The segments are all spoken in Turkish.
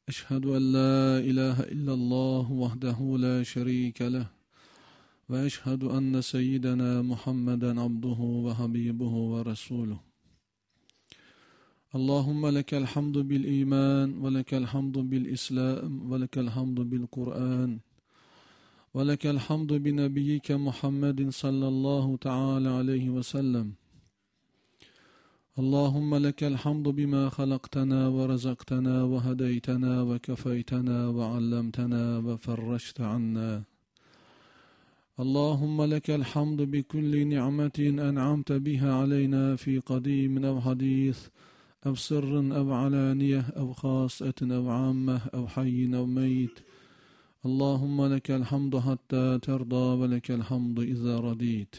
أشهد أن لا إله إلا الله وحده لا شريك له وأشهد أن سيدنا محمدا عبده وحبيبه ورسوله اللهم لك الحمد بالإيمان ولك الحمد بالإسلام ولك الحمد بالقرآن ولك الحمد بنبيك محمد صلى الله تعالى عليه وسلم اللهم لك الحمد بما خلقتنا ورزقتنا وهديتنا وكفيتنا وعلمتنا وفرجت عنا اللهم لك الحمد بكل نعمة أنعمت بها علينا في قديم أو حديث أو سر أو علانية أو خاصة أو عامة أو حي أو ميت اللهم لك الحمد حتى ترضى ولك الحمد إذا رضيت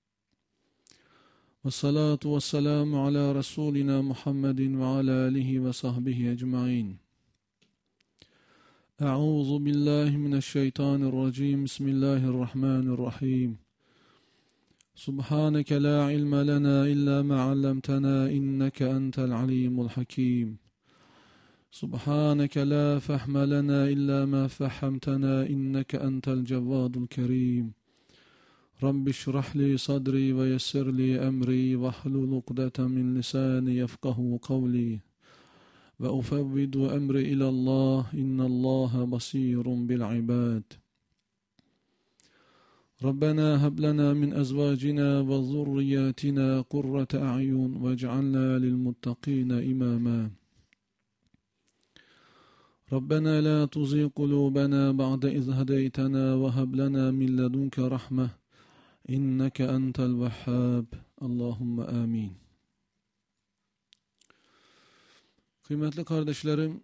والصلاة والسلام على رسولنا محمد وعلى آله وصحبه أجمعين أعوذ بالله من الشيطان الرجيم بسم الله الرحمن الرحيم سبحانك لا علم لنا إلا ما علمتنا إنك أنت العليم الحكيم سبحانك لا فهم لنا إلا ما فهمتنا إنك أنت الجواد الكريم رب اشرح لي صدري ويسر لي أمري واحلل عقدة من لساني يفقه قولي وأفوض أمري إلى الله إن الله بصير بالعباد ربنا هب لنا من أزواجنا وذرياتنا قرة أعين واجعلنا للمتقين إماما ربنا لا تزغ قلوبنا بعد إذ هديتنا وهب لنا من لدنك رحمة إنك أنت الوهاب اللهم آمين. Kıymetli kardeşlerim,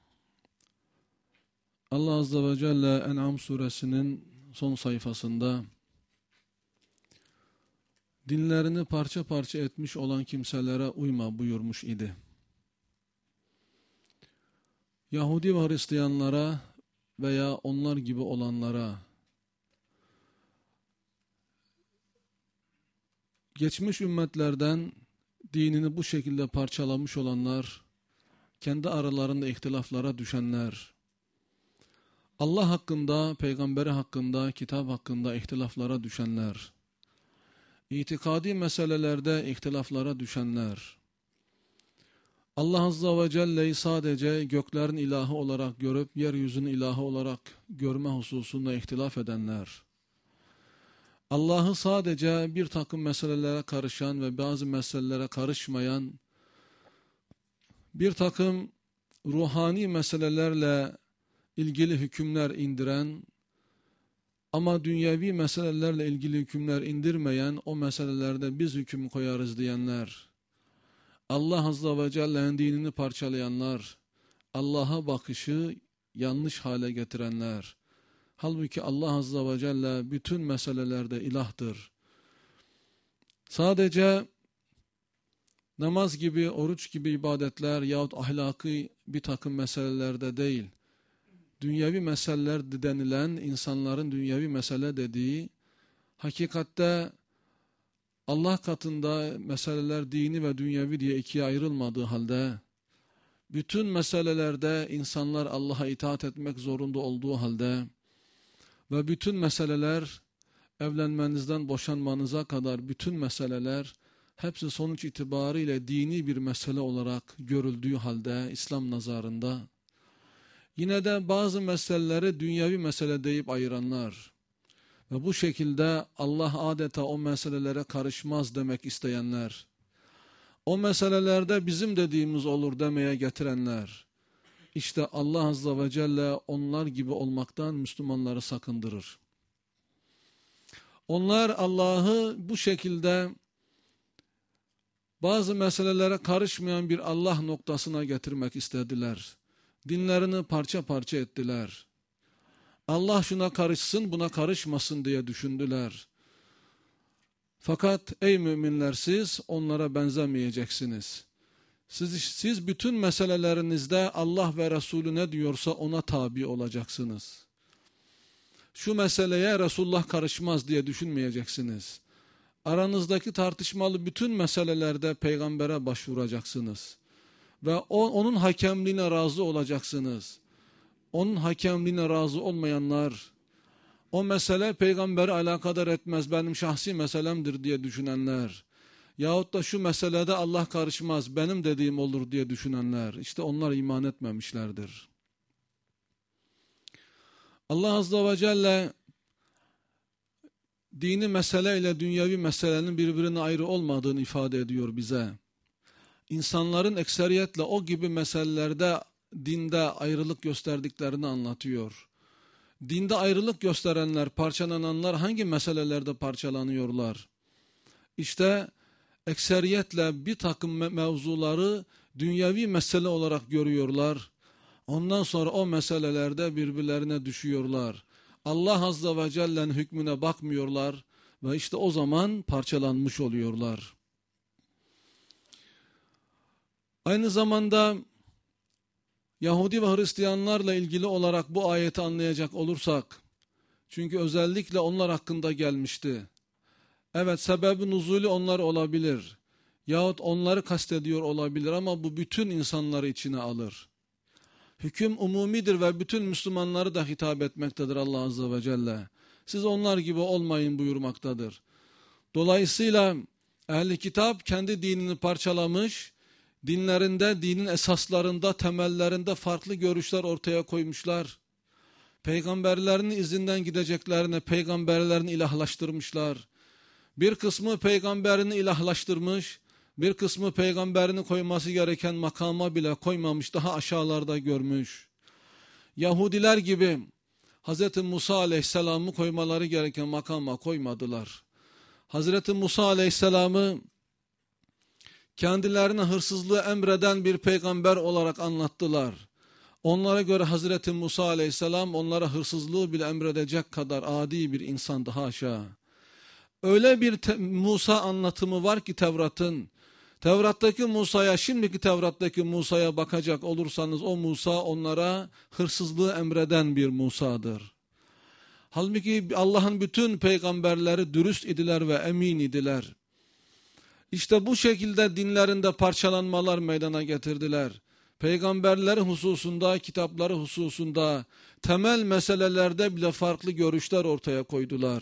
Allah Azze ve Celle En'am suresinin son sayfasında dinlerini parça parça etmiş olan kimselere uyma buyurmuş idi. Yahudi ve Hristiyanlara veya onlar gibi olanlara, geçmiş ümmetlerden dinini bu şekilde parçalamış olanlar, kendi aralarında ihtilaflara düşenler, Allah hakkında, peygamberi hakkında, kitap hakkında ihtilaflara düşenler, itikadi meselelerde ihtilaflara düşenler, Allah Azze ve Celle'yi sadece göklerin ilahı olarak görüp yeryüzünün ilahı olarak görme hususunda ihtilaf edenler, Allah'ı sadece bir takım meselelere karışan ve bazı meselelere karışmayan, bir takım ruhani meselelerle ilgili hükümler indiren ama dünyevi meselelerle ilgili hükümler indirmeyen, o meselelerde biz hüküm koyarız diyenler, Allah Azze ve Celle'nin dinini parçalayanlar, Allah'a bakışı yanlış hale getirenler. Halbuki Allah Azze ve Celle bütün meselelerde ilahtır. Sadece namaz gibi, oruç gibi ibadetler yahut ahlaki bir takım meselelerde değil, dünyevi meseleler denilen, insanların dünyevi mesele dediği, hakikatte Allah katında meseleler dini ve dünyevi diye ikiye ayrılmadığı halde, bütün meselelerde insanlar Allah'a itaat etmek zorunda olduğu halde ve bütün meseleler evlenmenizden boşanmanıza kadar bütün meseleler hepsi sonuç itibariyle dini bir mesele olarak görüldüğü halde İslam nazarında, yine de bazı meseleleri dünyevi mesele deyip ayıranlar ve bu şekilde Allah adeta o meselelere karışmaz demek isteyenler, o meselelerde bizim dediğimiz olur demeye getirenler, işte Allah Azze ve Celle onlar gibi olmaktan Müslümanları sakındırır. Onlar Allah'ı bu şekilde bazı meselelere karışmayan bir Allah noktasına getirmek istediler. Dinlerini parça parça ettiler. Allah şuna karışsın, buna karışmasın diye düşündüler. Fakat ey müminler, siz onlara benzemeyeceksiniz. Siz bütün meselelerinizde Allah ve Resulü ne diyorsa ona tabi olacaksınız. Şu meseleye Resulullah karışmaz diye düşünmeyeceksiniz. Aranızdaki tartışmalı bütün meselelerde peygambere başvuracaksınız. ve onun hakemliğine razı olacaksınız. Onun hakemliğine razı olmayanlar, o mesele peygamberi alakadar etmez, benim şahsi meselemdir diye düşünenler, yahut da şu meselede Allah karışmaz, benim dediğim olur diye düşünenler, işte onlar iman etmemişlerdir. Allah Azze ve Celle dini mesele ile dünyevi meselenin birbirine ayrı olmadığını ifade ediyor bize. İnsanların ekseriyetle o gibi meselelerde dinde ayrılık gösterdiklerini anlatıyor. Dinde ayrılık gösterenler, parçalananlar hangi meselelerde parçalanıyorlar? İşte ekseriyetle bir takım mevzuları dünyevi mesele olarak görüyorlar. Ondan sonra o meselelerde birbirlerine düşüyorlar. Allah Azze ve Celle'nin hükmüne bakmıyorlar ve işte o zaman parçalanmış oluyorlar. Aynı zamanda Yahudi ve Hristiyanlarla ilgili olarak bu ayeti anlayacak olursak, çünkü özellikle onlar hakkında gelmişti. Evet, sebebi nuzulü onlar olabilir yahut onları kastediyor olabilir ama bu bütün insanları içine alır. Hüküm umumidir ve bütün Müslümanları da hitap etmektedir Allah Azze ve Celle. Siz onlar gibi olmayın buyurmaktadır. Dolayısıyla ehli kitap kendi dinini parçalamış, dinlerinde, dinin esaslarında, temellerinde farklı görüşler ortaya koymuşlar. Peygamberlerinin izinden gideceklerine peygamberlerini ilahlaştırmışlar. Bir kısmı peygamberini ilahlaştırmış, bir kısmı peygamberini koyması gereken makama bile koymamış, daha aşağılarda görmüş. Yahudiler gibi Hz. Musa Aleyhisselam'ı koymaları gereken makama koymadılar. Hz. Musa Aleyhisselam'ı kendilerine hırsızlığı emreden bir peygamber olarak anlattılar. Onlara göre Hz. Musa Aleyhisselam onlara hırsızlığı bile emredecek kadar adi bir insandı, haşa. Öyle bir Musa anlatımı var ki Tevrat'ın. Tevrat'taki Musa'ya, şimdiki Tevrat'taki Musa'ya bakacak olursanız o Musa onlara hırsızlığı emreden bir Musa'dır. Halbuki Allah'ın bütün peygamberleri dürüst idiler ve emin idiler. İşte bu şekilde dinlerinde parçalanmalar meydana getirdiler. Peygamberleri hususunda, kitapları hususunda, temel meselelerde bile farklı görüşler ortaya koydular.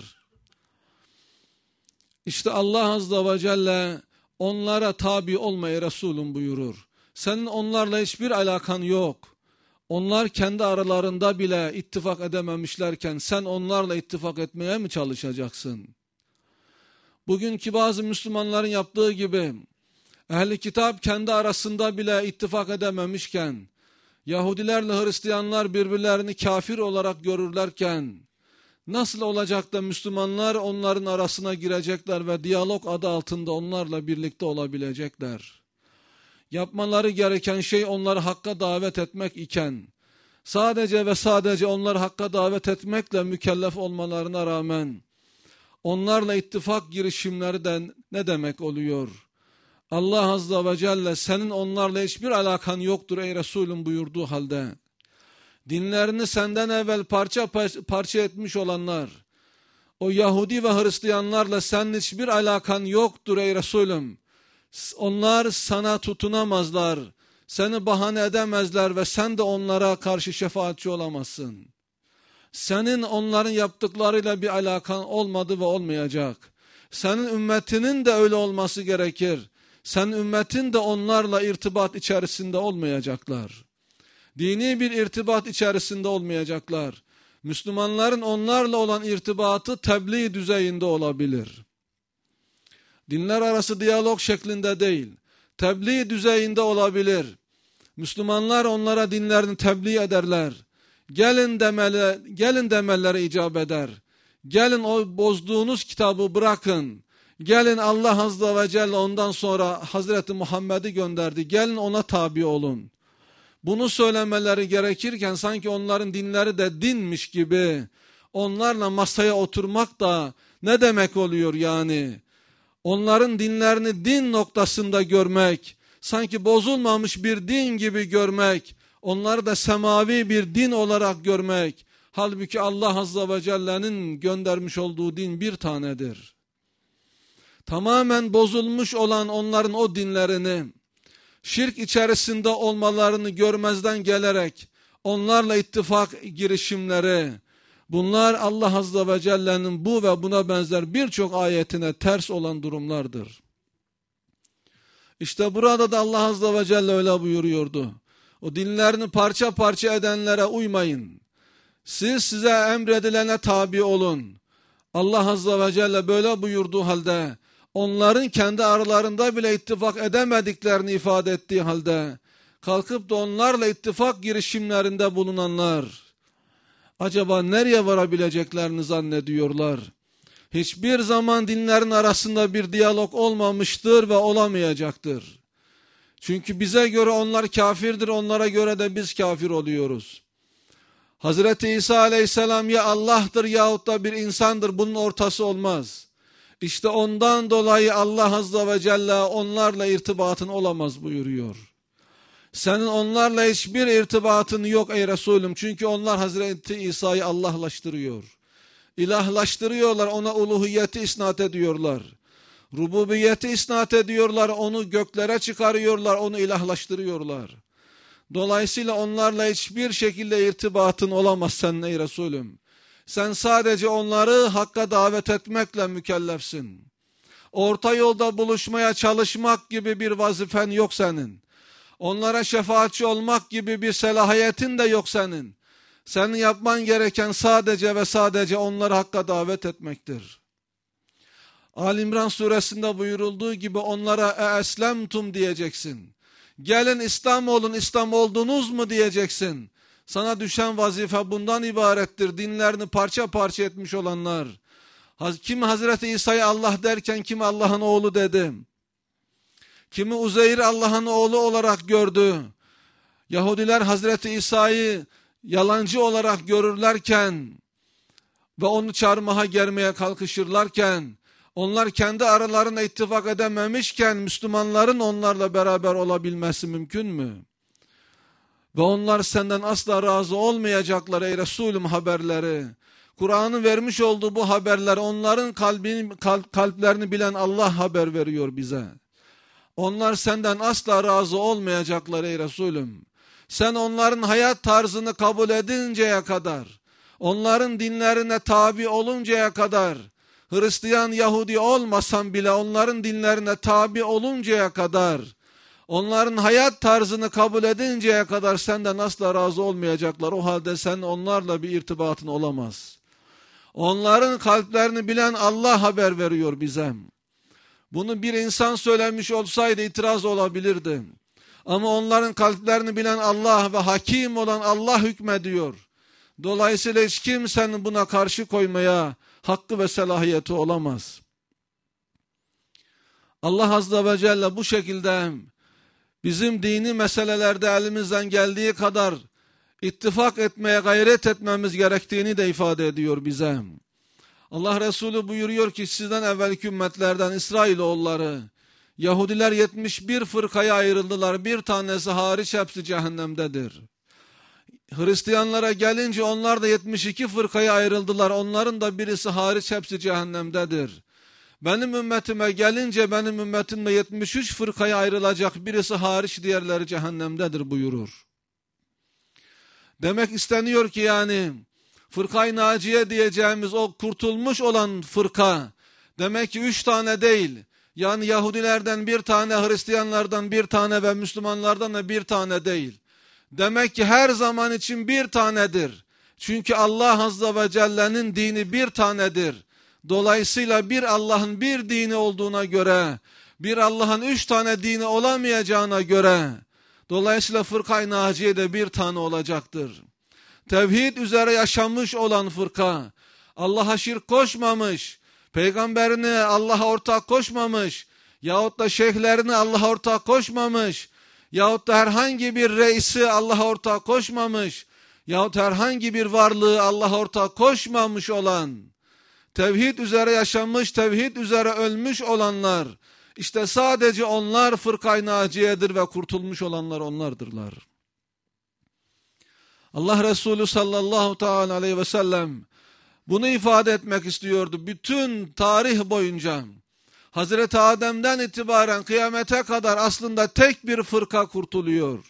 İşte Allah Azze ve Celle onlara tabi olmayı Resulüm buyurur. Senin onlarla hiçbir alakan yok. Onlar kendi aralarında bile ittifak edememişlerken sen onlarla ittifak etmeye mi çalışacaksın? Bugünkü bazı Müslümanların yaptığı gibi ehli kitap kendi arasında bile ittifak edememişken, Yahudilerle Hristiyanlar birbirlerini kafir olarak görürlerken, nasıl olacak da Müslümanlar onların arasına girecekler ve diyalog adı altında onlarla birlikte olabilecekler? Yapmaları gereken şey onları hakka davet etmek iken, sadece ve sadece onları hakka davet etmekle mükellef olmalarına rağmen, onlarla ittifak girişimleri de ne demek oluyor? Allah Azze ve Celle senin onlarla hiçbir alakan yoktur ey Resulüm buyurduğu halde, dinlerini senden evvel parça etmiş olanlar, o Yahudi ve Hristiyanlarla senin hiçbir alakan yoktur ey Resulüm. Onlar sana tutunamazlar, seni bahane edemezler ve sen de onlara karşı şefaatçi olamazsın. Senin onların yaptıklarıyla bir alakan olmadı ve olmayacak. Senin ümmetinin de öyle olması gerekir. Senin ümmetin de onlarla irtibat içerisinde olmayacaklar. Dini bir irtibat içerisinde olmayacaklar. Müslümanların onlarla olan irtibatı tebliğ düzeyinde olabilir. Dinler arası diyalog şeklinde değil, tebliğ düzeyinde olabilir. Müslümanlar onlara dinlerini tebliğ ederler. Gelin demeleri icap eder. Gelin o bozduğunuz kitabı bırakın. Gelin Allah Azze ve Celle ondan sonra Hazreti Muhammed'i gönderdi. Gelin ona tabi olun. Bunu söylemeleri gerekirken sanki onların dinleri de dinmiş gibi onlarla masaya oturmak da ne demek oluyor yani? Onların dinlerini din noktasında görmek, sanki bozulmamış bir din gibi görmek, onları da semavi bir din olarak görmek. Halbuki Allah Azze ve Celle'nin göndermiş olduğu din bir tanedir. Tamamen bozulmuş olan onların o dinlerini, şirk içerisinde olmalarını görmezden gelerek onlarla ittifak girişimleri, bunlar Allah Azze ve Celle'nin bu ve buna benzer birçok ayetine ters olan durumlardır. İşte burada da Allah Azze ve Celle öyle buyuruyordu. O dinlerini parça parça edenlere uymayın. Siz size emredilene tabi olun. Allah Azze ve Celle böyle buyurduğu halde, onların kendi aralarında bile ittifak edemediklerini ifade ettiği halde, kalkıp da onlarla ittifak girişimlerinde bulunanlar, acaba nereye varabileceklerini zannediyorlar? Hiçbir zaman dinlerin arasında bir diyalog olmamıştır ve olamayacaktır. Çünkü bize göre onlar kafirdir, onlara göre de biz kafir oluyoruz. Hazreti İsa Aleyhisselam ya Allah'tır yahut da bir insandır, bunun ortası olmaz. İşte ondan dolayı Allah Azze ve Celle onlarla irtibatın olamaz buyuruyor. Senin onlarla hiçbir irtibatın yok ey Resulüm. Çünkü onlar Hazreti İsa'yı Allahlaştırıyor. İlahlaştırıyorlar, ona uluhiyeti isnat ediyorlar. Rububiyeti isnat ediyorlar, onu göklere çıkarıyorlar, onu ilahlaştırıyorlar. Dolayısıyla onlarla hiçbir şekilde irtibatın olamaz senin ey Resulüm. Sen sadece onları hakka davet etmekle mükellefsin. Orta yolda buluşmaya çalışmak gibi bir vazifen yok senin. Onlara şefaatçi olmak gibi bir selahiyetin de yok senin. Senin yapman gereken sadece ve sadece onları hakka davet etmektir. Ali İmran suresinde buyurulduğu gibi onlara eslemtum diyeceksin. Gelin İslam olun, İslam oldunuz mu diyeceksin. Sana düşen vazife bundan ibarettir. Dinlerini parça parça etmiş olanlar. Kimi Hazreti İsa'yı Allah derken kimi Allah'ın oğlu dedi. Kimi Uzeyr Allah'ın oğlu olarak gördü. Yahudiler Hazreti İsa'yı yalancı olarak görürlerken ve onu çarmıha germeye kalkışırlarken, onlar kendi aralarına ittifak edememişken Müslümanların onlarla beraber olabilmesi mümkün mü? Ve onlar senden asla razı olmayacaklar ey Resulüm haberleri. Kur'an'ın vermiş olduğu bu haberler onların kalplerini bilen Allah haber veriyor bize. Onlar senden asla razı olmayacaklar ey Resulüm. Sen onların hayat tarzını kabul edinceye kadar, onların dinlerine tabi oluncaya kadar, Hristiyan, Yahudi olmasan bile onların dinlerine tabi oluncaya kadar, onların hayat tarzını kabul edinceye kadar senden asla razı olmayacaklar. O halde sen onlarla bir irtibatın olamaz. Onların kalplerini bilen Allah haber veriyor bize. Bunu bir insan söylemiş olsaydı itiraz olabilirdi. Ama onların kalplerini bilen Allah ve hakim olan Allah hükmediyor. Dolayısıyla hiç kimsenin buna karşı koymaya hakkı ve selahiyeti olamaz. Allah Azze ve Celle bu şekilde bizim dini meselelerde elimizden geldiği kadar ittifak etmeye gayret etmemiz gerektiğini de ifade ediyor bize. Allah Resulü buyuruyor ki sizden evvelki ümmetlerden İsrailoğulları, Yahudiler 71 fırkaya ayrıldılar, bir tanesi hariç hepsi cehennemdedir. Hristiyanlara gelince onlar da 72 fırkaya ayrıldılar, onların da birisi hariç hepsi cehennemdedir. Benim ümmetime gelince benim ümmetimde 73 fırkaya ayrılacak, birisi hariç diğerleri cehennemdedir buyurur. Demek isteniyor ki yani fırkayı naciye diyeceğimiz o kurtulmuş olan fırka demek ki 3 tane değil. Yani Yahudilerden bir tane, Hristiyanlardan bir tane ve Müslümanlardan da bir tane değil. Demek ki her zaman için bir tanedir. Çünkü Allah Azze ve Celle'nin dini bir tanedir. Dolayısıyla bir Allah'ın bir dini olduğuna göre, bir Allah'ın 3 tane dini olamayacağına göre, dolayısıyla fırka-i naciye de bir tane olacaktır. Tevhid üzere yaşamış olan fırka, Allah'a şirk koşmamış, peygamberini Allah'a ortak koşmamış, yahut da şeyhlerini Allah'a ortak koşmamış, yahut da herhangi bir reisi Allah'a ortak koşmamış, yahut herhangi bir varlığı Allah'a ortak koşmamış olan, tevhid üzere yaşamış, tevhid üzere ölmüş olanlar, işte sadece onlar fırka-i naciyedir ve kurtulmuş olanlar onlardırlar. Allah Resulü sallallahu teala aleyhi ve sellem bunu ifade etmek istiyordu. Bütün tarih boyunca Hazreti Adem'den itibaren kıyamete kadar aslında tek bir fırka kurtuluyor.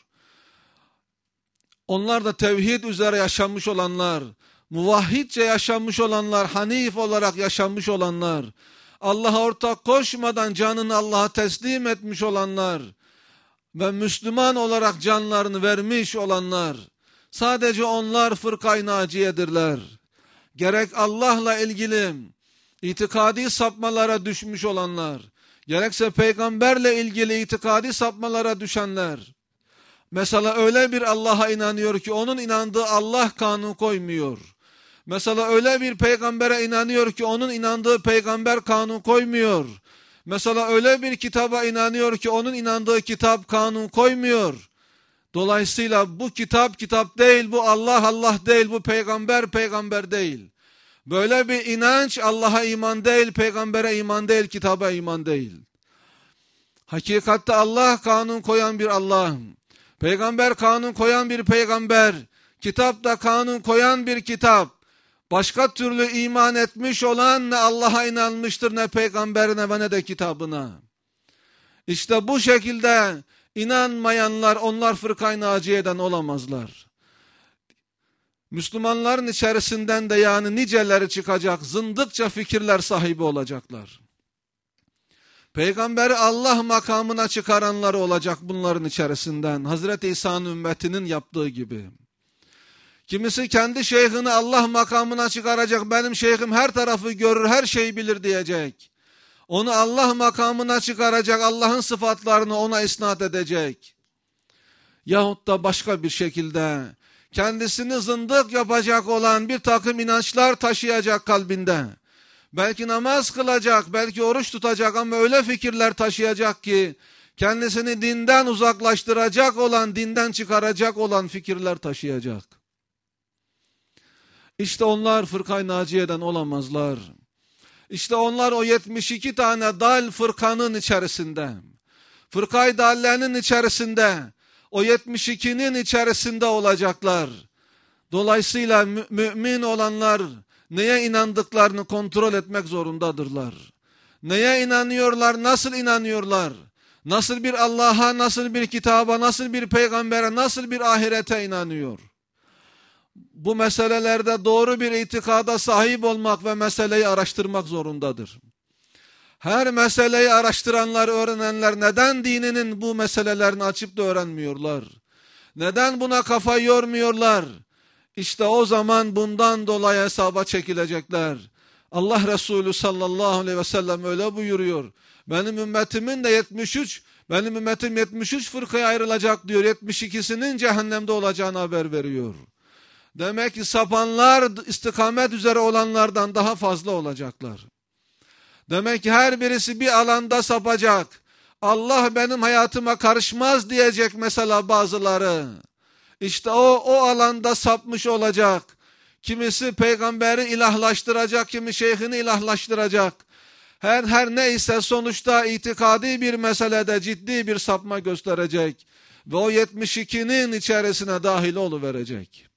Onlar da tevhid üzere yaşanmış olanlar, muvahhidce yaşanmış olanlar, hanif olarak yaşanmış olanlar, Allah'a ortak koşmadan canını Allah'a teslim etmiş olanlar ve Müslüman olarak canlarını vermiş olanlar, sadece onlar fırka-i naciyedirler. Gerek Allah'la ilgili itikadi sapmalara düşmüş olanlar, gerekse peygamberle ilgili itikadi sapmalara düşenler, mesela öyle bir Allah'a inanıyor ki onun inandığı Allah kanun koymuyor. Mesela öyle bir peygambere inanıyor ki onun inandığı peygamber kanun koymuyor. Mesela öyle bir kitaba inanıyor ki onun inandığı kitap kanun koymuyor. Dolayısıyla bu kitap kitap değil, bu Allah Allah değil, bu peygamber peygamber değil. Böyle bir inanç Allah'a iman değil, peygambere iman değil, kitaba iman değil. Hakikatte Allah kanun koyan bir Allah, peygamber kanun koyan bir peygamber, kitap da kanun koyan bir kitap. Başka türlü iman etmiş olan ne Allah'a inanmıştır, ne peygamberine ve ne de kitabına. İşte bu şekilde inanmayanlar, onlar fırka-i naciyeden olamazlar. Müslümanların içerisinden de yani niceleri çıkacak, zındıkça fikirler sahibi olacaklar. Peygamberi Allah makamına çıkaranlar olacak bunların içerisinden, Hazreti İsa'nın ümmetinin yaptığı gibi. Kimisi kendi şeyhini Allah makamına çıkaracak, benim şeyhim her tarafı görür, her şeyi bilir diyecek. Onu Allah makamına çıkaracak, Allah'ın sıfatlarını ona isnat edecek. Yahut da başka bir şekilde kendisini zındık yapacak olan bir takım inançlar taşıyacak kalbinde. Belki namaz kılacak, belki oruç tutacak ama öyle fikirler taşıyacak ki kendisini dinden uzaklaştıracak olan, dinden çıkaracak olan fikirler taşıyacak. İşte onlar fırka-i naciyeden olamazlar. İşte onlar o 72 tane dal fırkanın içerisinde, fırka-i dallenin içerisinde, o 72'nin içerisinde olacaklar. Dolayısıyla mümin olanlar neye inandıklarını kontrol etmek zorundadırlar. Neye inanıyorlar, nasıl inanıyorlar? Nasıl bir Allah'a, nasıl bir kitaba, nasıl bir peygambere, nasıl bir ahirete inanıyor? Bu meselelerde doğru bir itikada sahip olmak ve meseleyi araştırmak zorundadır. Her meseleyi araştıranlar, öğrenenler neden dininin bu meselelerini açıp da öğrenmiyorlar? Neden buna kafa yormuyorlar? İşte o zaman bundan dolayı hesaba çekilecekler. Allah Resulü sallallahu aleyhi ve sellem öyle buyuruyor. Benim ümmetimin de 73, benim ümmetim 73 fırkaya ayrılacak diyor. 72'sinin cehennemde olacağını haber veriyor. Demek ki sapanlar istikamet üzere olanlardan daha fazla olacaklar. Demek ki her birisi bir alanda sapacak. Allah benim hayatıma karışmaz diyecek mesela bazıları. İşte o alanda sapmış olacak. Kimisi peygamberi ilahlaştıracak, kimi şeyhini ilahlaştıracak. Her neyse sonuçta itikadi bir meselede ciddi bir sapma gösterecek. Ve o 72'nin içerisine dahil oluverecek.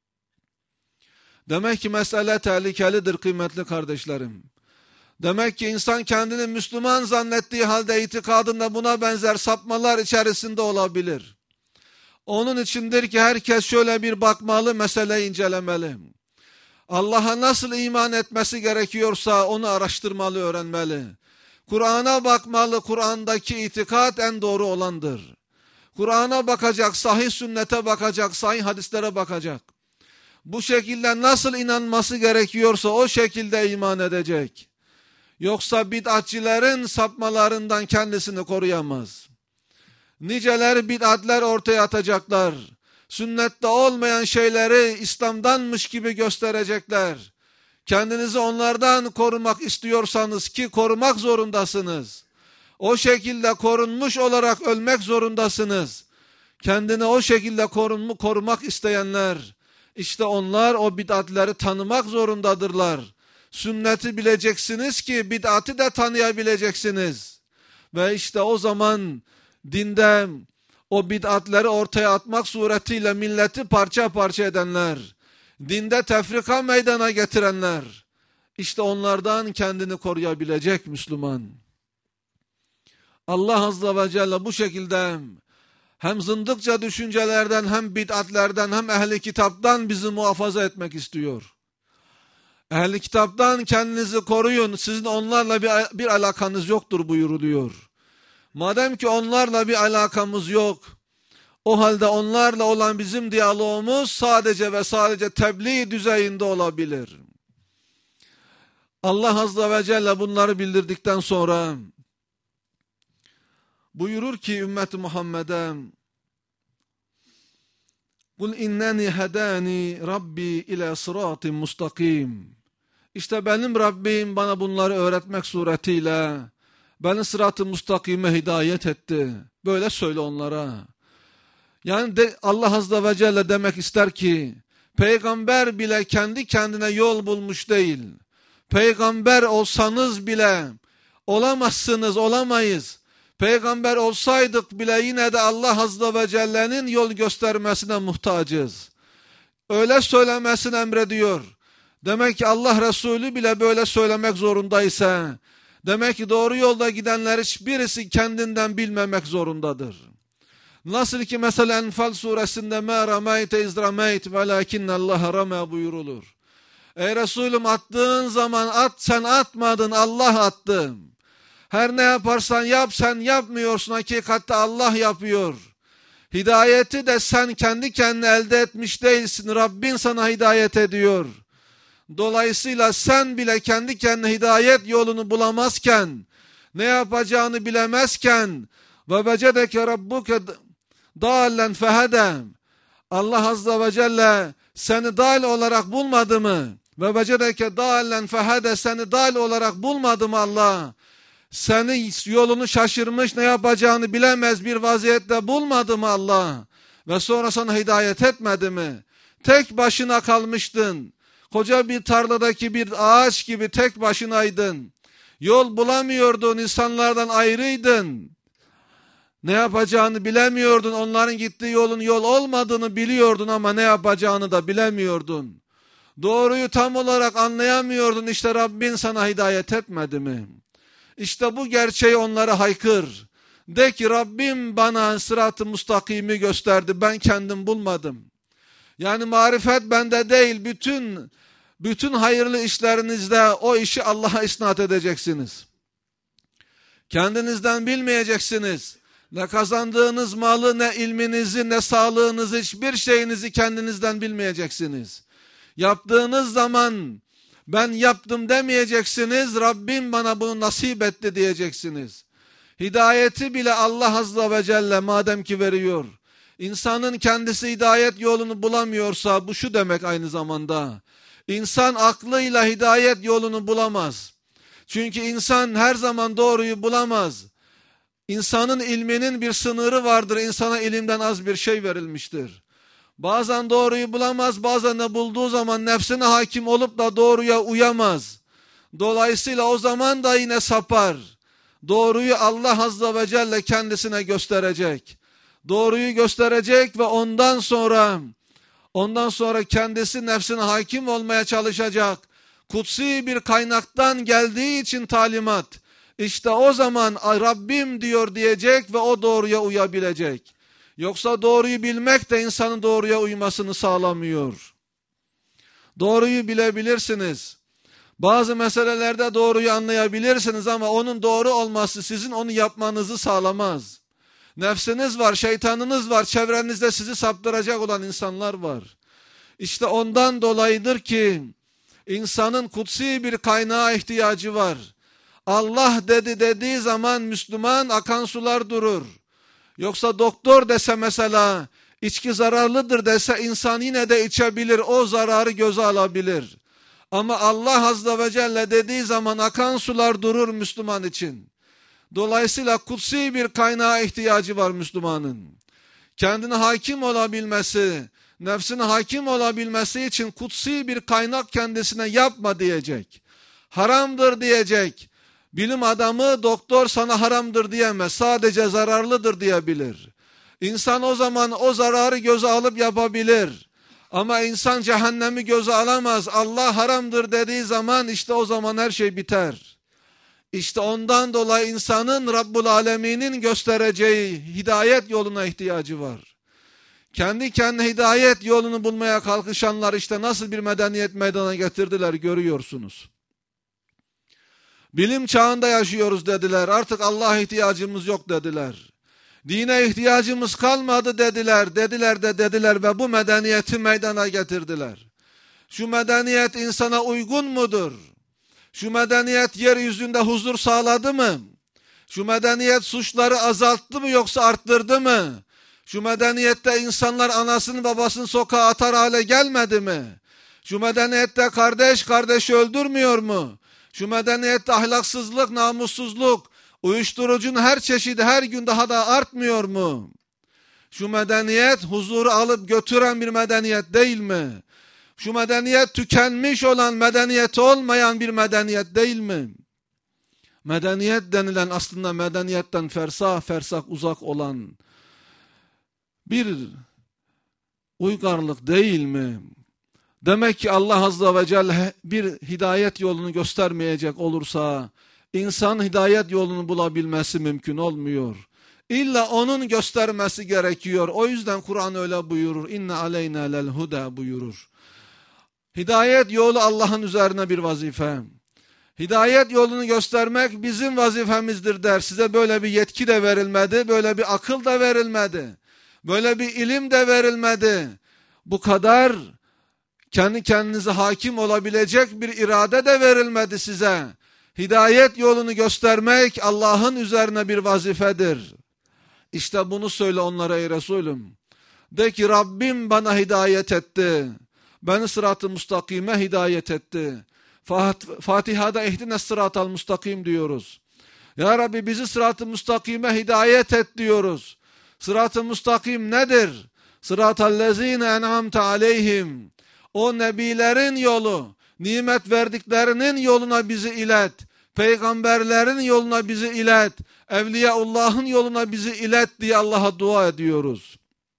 Demek ki mesele tehlikelidir kıymetli kardeşlerim. Demek ki insan kendini Müslüman zannettiği halde itikadında buna benzer sapmalar içerisinde olabilir. Onun içindir ki herkes şöyle bir bakmalı, meseleyi incelemeli. Allah'a nasıl iman etmesi gerekiyorsa onu araştırmalı, öğrenmeli. Kur'an'a bakmalı, Kur'an'daki itikat en doğru olandır. Kur'an'a bakacak, sahih sünnete bakacak, sahih hadislere bakacak. Bu şekilde nasıl inanması gerekiyorsa o şekilde iman edecek. Yoksa bid'atçilerin sapmalarından kendisini koruyamaz. Niceler bid'atler ortaya atacaklar. Sünnette olmayan şeyleri İslam'danmış gibi gösterecekler. Kendinizi onlardan korumak istiyorsanız ki korumak zorundasınız. O şekilde korunmuş olarak ölmek zorundasınız. Kendini o şekilde korumak isteyenler, İşte onlar o bid'atleri tanımak zorundadırlar. Sünneti bileceksiniz ki bid'atı da tanıyabileceksiniz. Ve işte o zaman dinde o bid'atleri ortaya atmak suretiyle milleti parça parça edenler, dinde tefrika meydana getirenler, işte onlardan kendini koruyabilecek Müslüman. Allah Azze ve Celle bu şekilde hem zındıkça düşüncelerden, hem bid'atlerden, hem ehli kitaptan bizi muhafaza etmek istiyor. Ehli kitaptan kendinizi koruyun, sizin onlarla bir alakanız yoktur buyuruluyor. Madem ki onlarla bir alakamız yok, o halde onlarla olan bizim diyalogumuz sadece ve sadece tebliğ düzeyinde olabilir. Allah Azze ve Celle bunları bildirdikten sonra buyurur ki ümmeti Muhammed'e: "Kul inneni hedani Rabbi ila sıratin mustakim." İşte benim Rabbim bana bunları öğretmek suretiyle beni sırat-ı mustakime hidayet etti. Böyle söyle onlara. Yani Allah Azze ve Celle demek ister ki peygamber bile kendi kendine yol bulmuş değil. Peygamber olsanız bile olamazsınız, olamayız. Peygamber olsaydık bile yine de Allah Azze ve Celle'nin yol göstermesine muhtacız. Öyle söylemesini emrediyor. Demek ki Allah Resulü bile böyle söylemek zorundaysa, demek ki doğru yolda gidenler hiçbirisi kendinden bilmemek zorundadır. Nasıl ki mesela Enfal suresinde مَا رَمَيْتَ اِذْ رَمَيْتَ وَلَاكِنَّ اللّٰهَ رَمَى buyurulur. Ey Resulüm, attığın zaman sen atmadın, Allah attı. Her ne yaparsan yap, sen yapmıyorsun, hakikatte Allah yapıyor. Hidayeti de sen kendi kendine elde etmiş değilsin, Rabbin sana hidayet ediyor. Dolayısıyla sen bile kendi kendine hidayet yolunu bulamazken, ne yapacağını bilemezken ve becedeke rabbuke dâlen fehedem, Allah Azze ve Celle seni dâl olarak bulmadı mı? Ve becedeke dâlen fehede, seni dâl olarak bulmadı mı Allah? Seni yolunu şaşırmış, ne yapacağını bilemez bir vaziyette bulmadı mı Allah? Ve sonra sana hidayet etmedi mi? Tek başına kalmıştın. Koca bir tarladaki bir ağaç gibi tek başınaydın. Yol bulamıyordun, insanlardan ayrıydın. Ne yapacağını bilemiyordun, onların gittiği yolun yol olmadığını biliyordun ama ne yapacağını da bilemiyordun. Doğruyu tam olarak anlayamıyordun, işte Rabbin sana hidayet etmedi mi? İşte bu gerçeği onlara haykır. De ki Rabbim bana sırat-ı mustakimi gösterdi, ben kendim bulmadım. Yani marifet bende değil, bütün hayırlı işlerinizde o işi Allah'a isnat edeceksiniz. Kendinizden bilmeyeceksiniz. Ne kazandığınız malı, ne ilminizi, ne sağlığınızı, hiçbir şeyinizi kendinizden bilmeyeceksiniz. Yaptığınız zaman ben yaptım demeyeceksiniz, Rabbim bana bunu nasip etti diyeceksiniz. Hidayeti bile Allah Azze ve Celle madem ki veriyor. İnsanın kendisi hidayet yolunu bulamıyorsa bu şu demek aynı zamanda. İnsan aklıyla hidayet yolunu bulamaz. Çünkü insan her zaman doğruyu bulamaz. İnsanın ilminin bir sınırı vardır. İnsana ilimden az bir şey verilmiştir. Bazen doğruyu bulamaz, bazen de bulduğu zaman nefsine hakim olup da doğruya uyamaz. Dolayısıyla o zaman da yine sapar. Doğruyu Allah Azze ve Celle kendisine gösterecek. Doğruyu gösterecek ve ondan sonra kendisi nefsine hakim olmaya çalışacak. Kutsi bir kaynaktan geldiği için talimat. İşte o zaman Rabbim diyor diyecek ve o doğruya uyabilecek. Yoksa doğruyu bilmek de insanın doğruya uymasını sağlamıyor. Doğruyu bilebilirsiniz. Bazı meselelerde doğruyu anlayabilirsiniz ama onun doğru olması sizin onu yapmanızı sağlamaz. Nefsiniz var, şeytanınız var, çevrenizde sizi saptıracak olan insanlar var. İşte ondan dolayıdır ki insanın kutsi bir kaynağa ihtiyacı var. Allah dediği zaman Müslüman akan sular durur. Yoksa doktor dese mesela içki zararlıdır dese insan yine de içebilir, o zararı göze alabilir. Ama Allah Azze ve Celle dediği zaman akan sular durur Müslüman için. Dolayısıyla kutsi bir kaynağa ihtiyacı var Müslümanın. Kendine hakim olabilmesi, nefsine hakim olabilmesi için kutsi bir kaynak kendisine yapma diyecek. Haramdır diyecek. Bilim adamı, doktor sana haramdır diyemez. Sadece zararlıdır diyebilir. İnsan o zaman o zararı göze alıp yapabilir. Ama insan cehennemi göze alamaz. Allah haramdır dediği zaman işte o zaman her şey biter. İşte ondan dolayı insanın Rabbul Alemin'in göstereceği hidayet yoluna ihtiyacı var. Kendi kendine hidayet yolunu bulmaya kalkışanlar işte nasıl bir medeniyet meydana getirdiler görüyorsunuz. Bilim çağında yaşıyoruz dediler. Artık Allah'a ihtiyacımız yok dediler. Dine ihtiyacımız kalmadı dediler. Dediler ve bu medeniyeti meydana getirdiler. Şu medeniyet insana uygun mudur? Şu medeniyet yeryüzünde huzur sağladı mı? Şu medeniyet suçları azalttı mı yoksa arttırdı mı? Şu medeniyette insanlar anasını babasını sokağa atar hale gelmedi mi? Şu medeniyette kardeş kardeşi öldürmüyor mu? Şu medeniyette ahlaksızlık, namussuzluk, uyuşturucunun her çeşidi her gün daha da artmıyor mu? Şu medeniyet huzuru alıp götüren bir medeniyet değil mi? Şu medeniyet tükenmiş olan, medeniyeti olmayan bir medeniyet değil mi? Medeniyet denilen aslında medeniyetten fersah uzak olan bir uygarlık değil mi? Demek ki Allah Azze ve Celle bir hidayet yolunu göstermeyecek olursa insan hidayet yolunu bulabilmesi mümkün olmuyor. İlla onun göstermesi gerekiyor. O yüzden Kur'an öyle buyurur. İnne aleyna lel huda buyurur. Hidayet yolu Allah'ın üzerine bir vazife. Hidayet yolunu göstermek bizim vazifemizdir der. Size böyle bir yetki de verilmedi, böyle bir akıl da verilmedi, böyle bir ilim de verilmedi. Bu kadar kendi kendinize hakim olabilecek bir irade de verilmedi size. Hidayet yolunu göstermek Allah'ın üzerine bir vazifedir. İşte bunu söyle onlara ey Resulüm. De ki Rabbim bana hidayet etti. Beni sırat-ı müstakime hidayet etti. Fatiha'da ihdine sıratal müstakim diyoruz. Ya Rabbi bizi sırat-ı müstakime hidayet et diyoruz. Sırat-ı müstakim nedir? Sıratallezine en'amte aleyhim. O nebilerin yolu, nimet verdiklerinin yoluna bizi ilet. Peygamberlerin yoluna bizi ilet. Evliyaullah'ın yoluna bizi ilet diye Allah'a dua ediyoruz.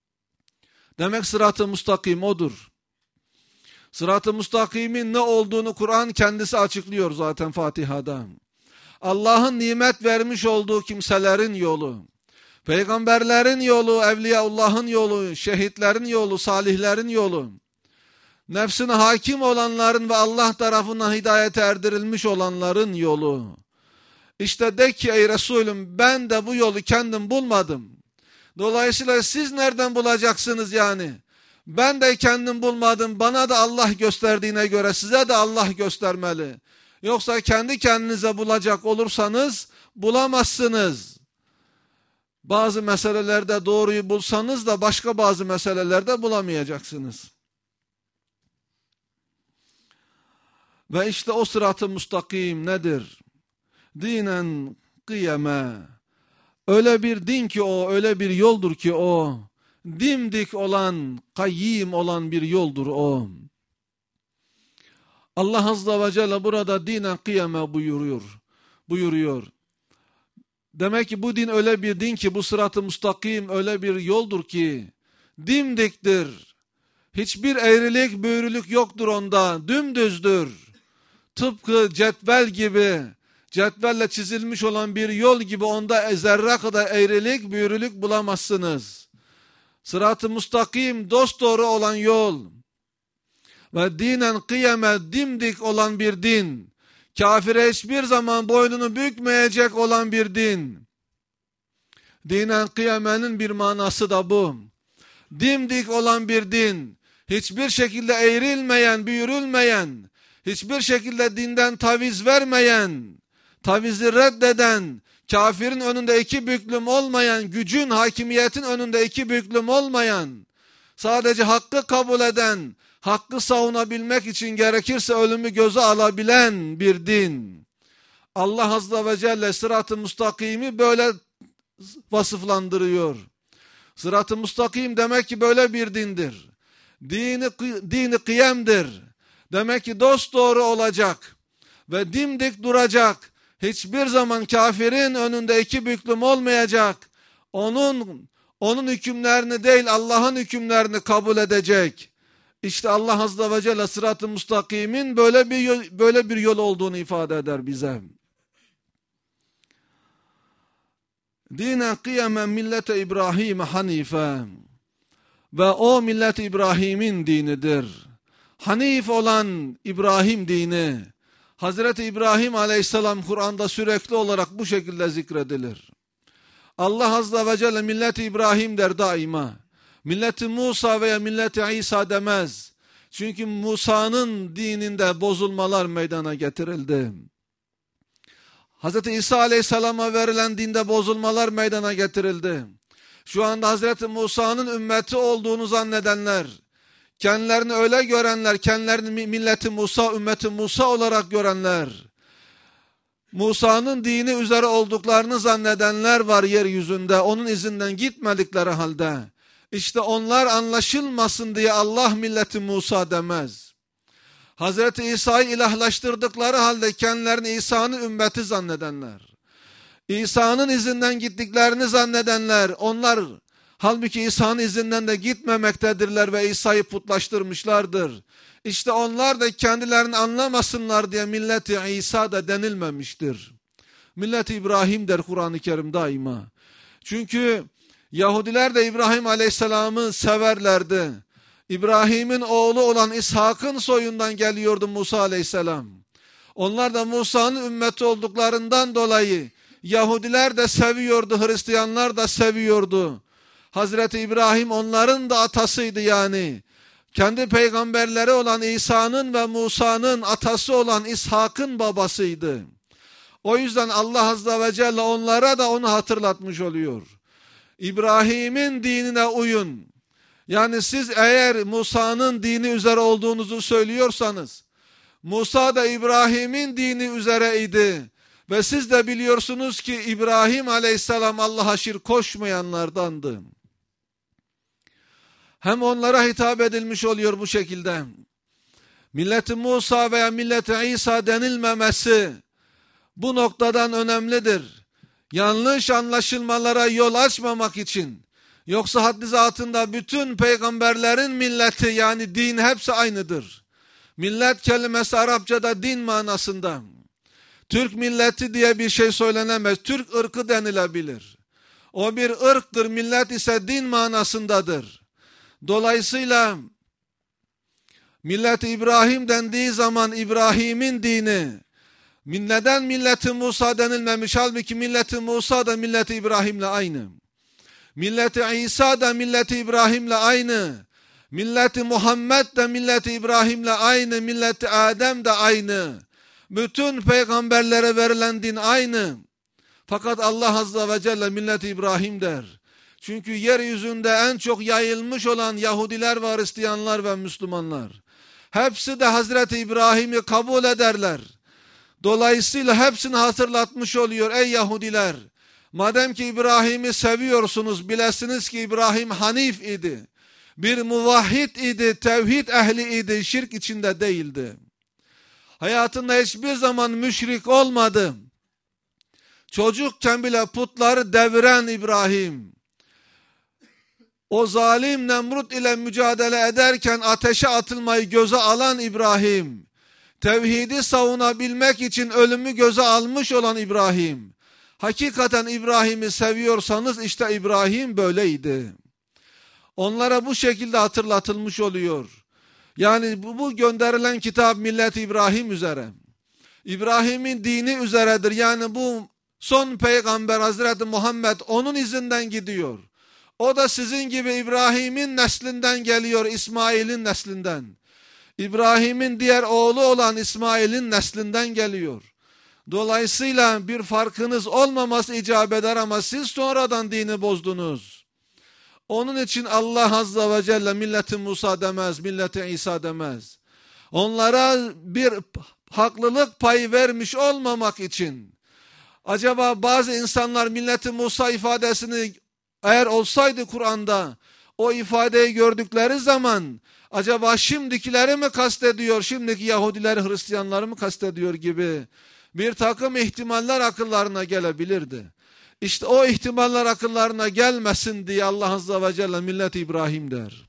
Demek sırat-ı müstakim odur. Sırat-ı müstakimin ne olduğunu Kur'an kendisi açıklıyor zaten Fatiha'da. Allah'ın nimet vermiş olduğu kimselerin yolu, peygamberlerin yolu, evliyaullah'ın yolu, şehitlerin yolu, salihlerin yolu, nefsine hakim olanların ve Allah tarafından hidayete erdirilmiş olanların yolu. İşte de ki ey Resulüm ben de bu yolu kendim bulmadım. Dolayısıyla siz nereden bulacaksınız yani? Ben de kendim bulmadım. Bana da Allah gösterdiğine göre size de Allah göstermeli. Yoksa kendi kendinize bulacak olursanız bulamazsınız. Bazı meselelerde doğruyu bulsanız da başka bazı meselelerde bulamayacaksınız. Ve işte o sırat-ı müstakim nedir? Dinen kıyeme. Öyle bir din ki o, öyle bir yoldur ki o. Dimdik olan, kayyim olan bir yoldur o. Allah Azze ve Celle burada dinen kıyeme buyuruyor. Demek ki bu din öyle bir din ki, bu sırat-ı müstakim öyle bir yoldur ki dimdiktir. Hiçbir eğrilik, büğrülük yoktur onda, dümdüzdür. Tıpkı cetvel gibi, cetvelle çizilmiş olan bir yol gibi onda zerre kadar eğrilik, büğrülük bulamazsınız. Sırat-ı müstakim dosdoğru olan yol ve dinen kıyeme dimdik olan bir din, kafire hiçbir zaman boynunu bükmeyecek olan bir din. Dinen kıyemenin bir manası da bu. Dimdik olan bir din, hiçbir şekilde eğrilmeyen, büyürülmeyen, hiçbir şekilde dinden taviz vermeyen, tavizi reddeden, kafirin önünde iki büklüm olmayan, gücün, hakimiyetin önünde iki büklüm olmayan, sadece hakkı kabul eden, hakkı savunabilmek için gerekirse ölümü göze alabilen bir din. Allah Azze ve Celle sırat-ı müstakimi böyle vasıflandırıyor. Sırat-ı müstakim demek ki böyle bir dindir. Dini kıyemdir. Demek ki dosdoğru olacak ve dimdik duracak. Hiçbir zaman kafirin önünde iki büklüm olmayacak. Onun hükümlerini değil Allah'ın hükümlerini kabul edecek. İşte Allah Azze ve Celle sırat-ı müstakimin böyle bir yol olduğunu ifade eder bize. Dinen kıyamen millete İbrahim hanife. Ve o millet İbrahim'in dinidir. Hanif olan İbrahim dini. Hazreti İbrahim aleyhisselam Kur'an'da sürekli olarak bu şekilde zikredilir. Allah azze ve celle milleti İbrahim der daima. Milleti Musa veya milleti İsa demez. Çünkü Musa'nın dininde bozulmalar meydana getirildi. Hazreti İsa aleyhisselama verilen dinde bozulmalar meydana getirildi. Şu anda Hazreti Musa'nın ümmeti olduğunu zannedenler, kendilerini öyle görenler, kendilerini milleti Musa, ümmeti Musa olarak görenler, Musa'nın dini üzere olduklarını zannedenler var yeryüzünde, onun izinden gitmedikleri halde. İşte onlar anlaşılmasın diye Allah milleti Musa demez. Hazreti İsa'yı ilahlaştırdıkları halde kendilerini İsa'nın ümmeti zannedenler, İsa'nın izinden gittiklerini zannedenler, onlar halbuki İsa'nın izinden de gitmemektedirler ve İsa'yı putlaştırmışlardır. İşte onlar da kendilerini anlamasınlar diye milleti İsa da denilmemiştir. Milleti İbrahim der Kur'an-ı Kerim daima. Çünkü Yahudiler de İbrahim Aleyhisselam'ı severlerdi. İbrahim'in oğlu olan İshak'ın soyundan geliyordu Musa Aleyhisselam. Onlar da Musa'nın ümmeti olduklarından dolayı Yahudiler de seviyordu, Hristiyanlar da seviyordu. Hazreti İbrahim onların da atasıydı yani. Kendi peygamberleri olan İsa'nın ve Musa'nın atası olan İshak'ın babasıydı. O yüzden Allah azze ve celle onlara da onu hatırlatmış oluyor. İbrahim'in dinine uyun. Yani siz eğer Musa'nın dini üzere olduğunuzu söylüyorsanız, Musa da İbrahim'in dini üzereydi. Ve siz de biliyorsunuz ki İbrahim aleyhisselam Allah'a şirk koşmayanlardandı. Hem onlara hitap edilmiş oluyor bu şekilde. Milleti Musa veya milleti İsa denilmemesi bu noktadan önemlidir. Yanlış anlaşılmalara yol açmamak için. Yoksa haddi zatında bütün peygamberlerin milleti yani din hepsi aynıdır. Millet kelimesi Arapçada din manasında. Türk milleti diye bir şey söylenemez. Türk ırkı denilebilir. O bir ırktır, millet ise din manasındadır. Dolayısıyla millet İbrahim dendiği zaman İbrahim'in dini, neden milleti Musa denilmemiş? Halbuki milleti Musa da milleti İbrahim'le aynı. Milleti İsa da milleti İbrahim'le aynı. Milleti Muhammed de milleti İbrahim'le aynı. Milleti Adem de aynı. Bütün peygamberlere verilen din aynı. Fakat Allah azze ve celle milleti İbrahim der. Çünkü yeryüzünde en çok yayılmış olan Yahudiler ve Hristiyanlar ve Müslümanlar. Hepsi de Hazreti İbrahim'i kabul ederler. Dolayısıyla hepsini hatırlatmış oluyor ey Yahudiler. Madem ki İbrahim'i seviyorsunuz bilesiniz ki İbrahim Hanif idi. Bir muvahhid idi, tevhid ehli idi, şirk içinde değildi. Hayatında hiçbir zaman müşrik olmadı. Çocukken bile putları deviren İbrahim. O zalim Nemrut ile mücadele ederken ateşe atılmayı göze alan İbrahim. Tevhidi savunabilmek için ölümü göze almış olan İbrahim. Hakikaten İbrahim'i seviyorsanız işte İbrahim böyleydi. Onlara bu şekilde hatırlatılmış oluyor. Yani bu gönderilen kitap millet İbrahim üzere. İbrahim'in dini üzeredir. Yani bu son peygamber Hazreti Muhammed onun izinden gidiyor. O da sizin gibi İbrahim'in neslinden geliyor, İsmail'in neslinden. İbrahim'in diğer oğlu olan İsmail'in neslinden geliyor. Dolayısıyla bir farkınız olmaması icap eder ama siz sonradan dini bozdunuz. Onun için Allah azze ve celle milleti Musa demez, milleti İsa demez. Onlara bir haklılık payı vermiş olmamak için. Acaba bazı insanlar milleti Musa ifadesini eğer olsaydı Kur'an'da o ifadeyi gördükleri zaman acaba şimdikileri mi kastediyor, şimdiki Yahudileri, Hristiyanları mı kastediyor gibi bir takım ihtimaller akıllarına gelebilirdi. İşte o ihtimaller akıllarına gelmesin diye Allah azze ve celle millet İbrahim der.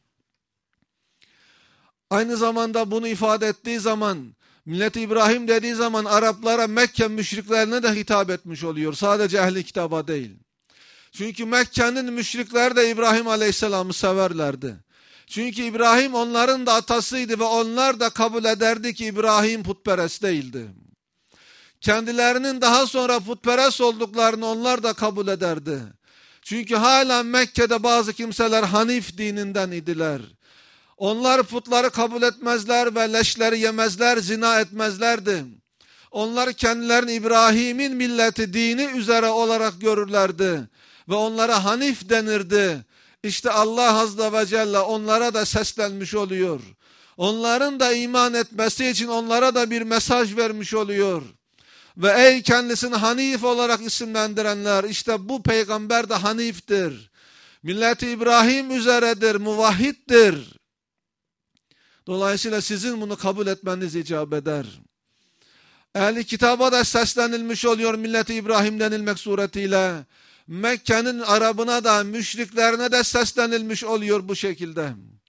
Aynı zamanda bunu ifade ettiği zaman millet İbrahim dediği zaman Araplara, Mekke müşriklerine de hitap etmiş oluyor. Sadece ehli kitaba değil. Çünkü Mekke'nin müşrikleri de İbrahim Aleyhisselam'ı severlerdi. Çünkü İbrahim onların da atasıydı ve onlar da kabul ederdi ki İbrahim putperest değildi. Kendilerinin daha sonra putperest olduklarını onlar da kabul ederdi. Çünkü hala Mekke'de bazı kimseler Hanif dininden idiler. Onlar putları kabul etmezler ve leşleri yemezler, zina etmezlerdi. Onlar kendilerini İbrahim'in milleti, dini üzere olarak görürlerdi. Ve onlara Hanif denirdi. İşte Allah Azze ve Celle onlara da seslenmiş oluyor. Onların da iman etmesi için onlara da bir mesaj vermiş oluyor. Ve ey kendisini Hanif olarak isimlendirenler, işte bu peygamber de Hanif'tir. Milleti İbrahim üzeredir, muvahhiddir. Dolayısıyla sizin bunu kabul etmeniz icap eder. Ehli kitaba da seslenilmiş oluyor milleti İbrahim denilmek suretiyle. Mekke'nin Arabına da müşriklerine de seslenilmiş oluyor bu şekilde.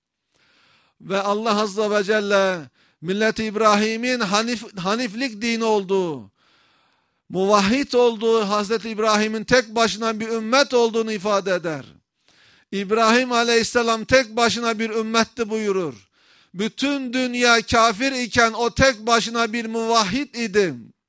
Ve Allah Azze ve Celle milleti İbrahim'in Haniflik dini olduğu, muvahhid olduğu, Hazreti İbrahim'in tek başına bir ümmet olduğunu ifade eder. İbrahim Aleyhisselam tek başına bir ümmetti buyurur. Bütün dünya kafir iken o tek başına bir muvahhid idi.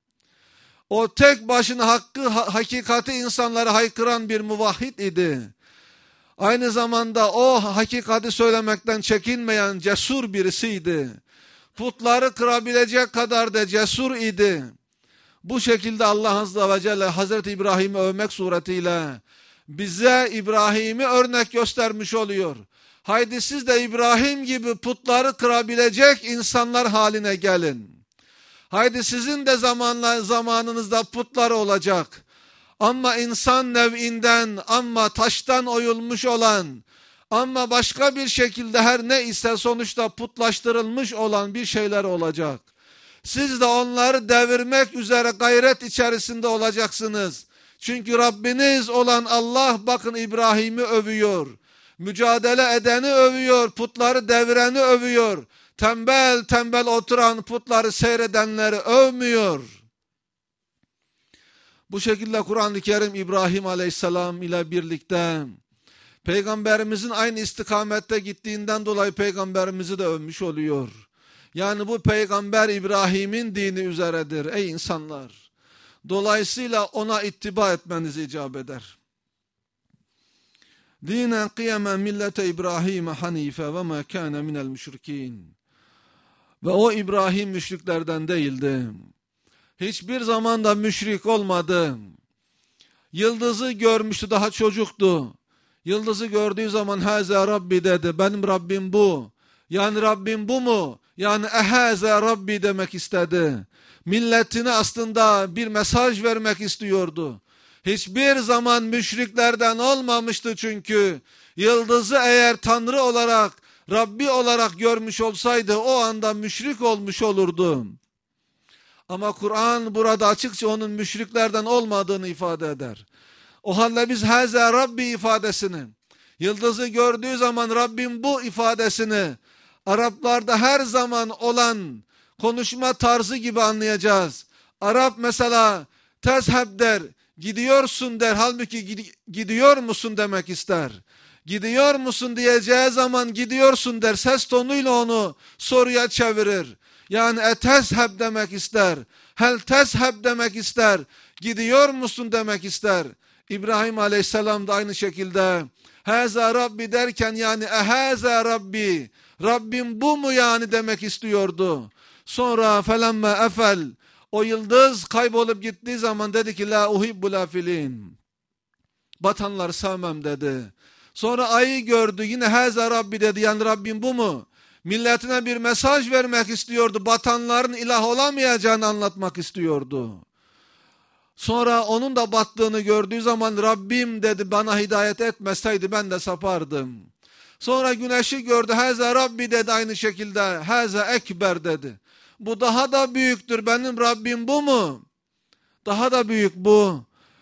O tek başına hakikati insanlara haykıran bir muvahhid idi. Aynı zamanda o hakikati söylemekten çekinmeyen cesur birisiydi. Putları kırabilecek kadar da cesur idi. Bu şekilde Allah Azze ve Celle Hazreti İbrahim'i övmek suretiyle bize İbrahim'i örnek göstermiş oluyor. Haydi siz de İbrahim gibi putları kırabilecek insanlar haline gelin. Haydi sizin de zamanınızda putlar olacak. Ama insan nev'inden, ama taştan oyulmuş olan, ama başka bir şekilde her ne ise sonuçta putlaştırılmış olan bir şeyler olacak. Siz de onları devirmek üzere gayret içerisinde olacaksınız. Çünkü Rabbiniz olan Allah bakın İbrahim'i övüyor. Mücadele edeni övüyor, putları devireni övüyor. Tembel tembel oturan putları seyredenleri övmüyor. Bu şekilde Kur'an-ı Kerim İbrahim Aleyhisselam ile birlikte Peygamberimizin aynı istikamette gittiğinden dolayı Peygamberimizi de övmüş oluyor. Yani bu peygamber İbrahim'in dini üzeredir ey insanlar. Dolayısıyla ona ittiba etmeniz icap eder. Dinen kıyeme millete İbrahim hanife ve ma kana minel müşrikin. Ve o İbrahim müşriklerden değildi. Hiçbir zaman da müşrik olmadı. Yıldızı görmüştü, daha çocuktu. Yıldızı gördüğü zaman haze Rabbi dedi. Benim Rabbim bu. Yani Rabbim bu mu? Yani ehaze Rabbi demek istedi. Milletine aslında bir mesaj vermek istiyordu. Hiçbir zaman müşriklerden olmamıştı çünkü. Yıldızı eğer Tanrı olarak, Rabbi olarak görmüş olsaydı o anda müşrik olmuş olurdu. Ama Kur'an burada açıkça onun müşriklerden olmadığını ifade eder. O halde biz haze Rabbi ifadesini, yıldızı gördüğü zaman Rabbim bu ifadesini Araplarda her zaman olan konuşma tarzı gibi anlayacağız. Arap mesela tezheb der, gidiyorsun der, halbuki gidiyor musun demek ister. Gidiyor musun diyeceği zaman gidiyorsun der, ses tonuyla onu soruya çevirir. Yani etezheb demek ister, hel tezheb demek ister, gidiyor musun demek ister. İbrahim Aleyhisselam da aynı şekilde haza Rabbi derken yani ehaza Rabbi, Rabbim bu mu yani demek istiyordu. Sonra felemme efel, o yıldız kaybolup gittiği zaman dedi ki la uhibbul afilin, batanları sevmem dedi. Sonra ayı gördü, yine haza Rabbi dedi, yani Rabbim bu mu? Milletine bir mesaj vermek istiyordu, batanların ilah olamayacağını anlatmak istiyordu. Sonra onun da battığını gördüğü zaman Rabbim dedi, bana hidayet etmeseydi ben de sapardım. Sonra güneşi gördü, haza Rabbi dedi, aynı şekilde haza ekber dedi. Bu daha da büyüktür, benim Rabbim bu mu? Daha da büyük bu.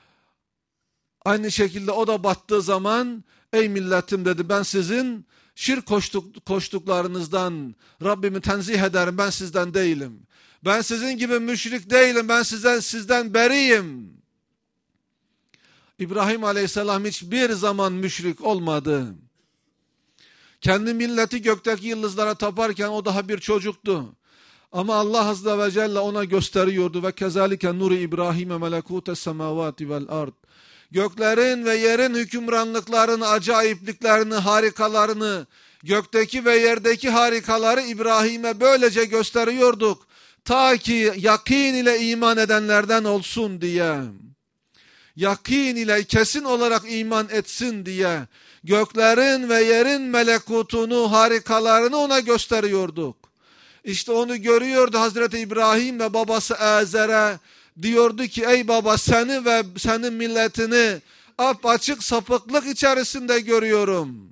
Aynı şekilde o da battığı zaman ey milletim dedi, ben sizin şirk koştuklarınızdan Rabbimi tenzih ederim, ben sizden değilim. Ben sizin gibi müşrik değilim, ben sizden beriyim. İbrahim Aleyhisselam hiçbir zaman müşrik olmadı. Kendi milleti gökteki yıldızlara taparken o daha bir çocuktu. Ama Allah Azze ve Celle ona gösteriyordu. Ve kezalike nuri İbrahim'e melekûtes semâvâti vel ard. Göklerin ve yerin hükümranlıklarını, acayipliklerini, harikalarını, gökteki ve yerdeki harikaları İbrahim'e böylece gösteriyorduk. Ta ki yakin ile iman edenlerden olsun diye. Yakin ile kesin olarak iman etsin diye. Göklerin ve yerin melekutunu, harikalarını ona gösteriyorduk. İşte onu görüyordu Hazreti İbrahim ve babası Azer'e. Diyordu ki ey baba, seni ve senin milletini apaçık sapıklık içerisinde görüyorum.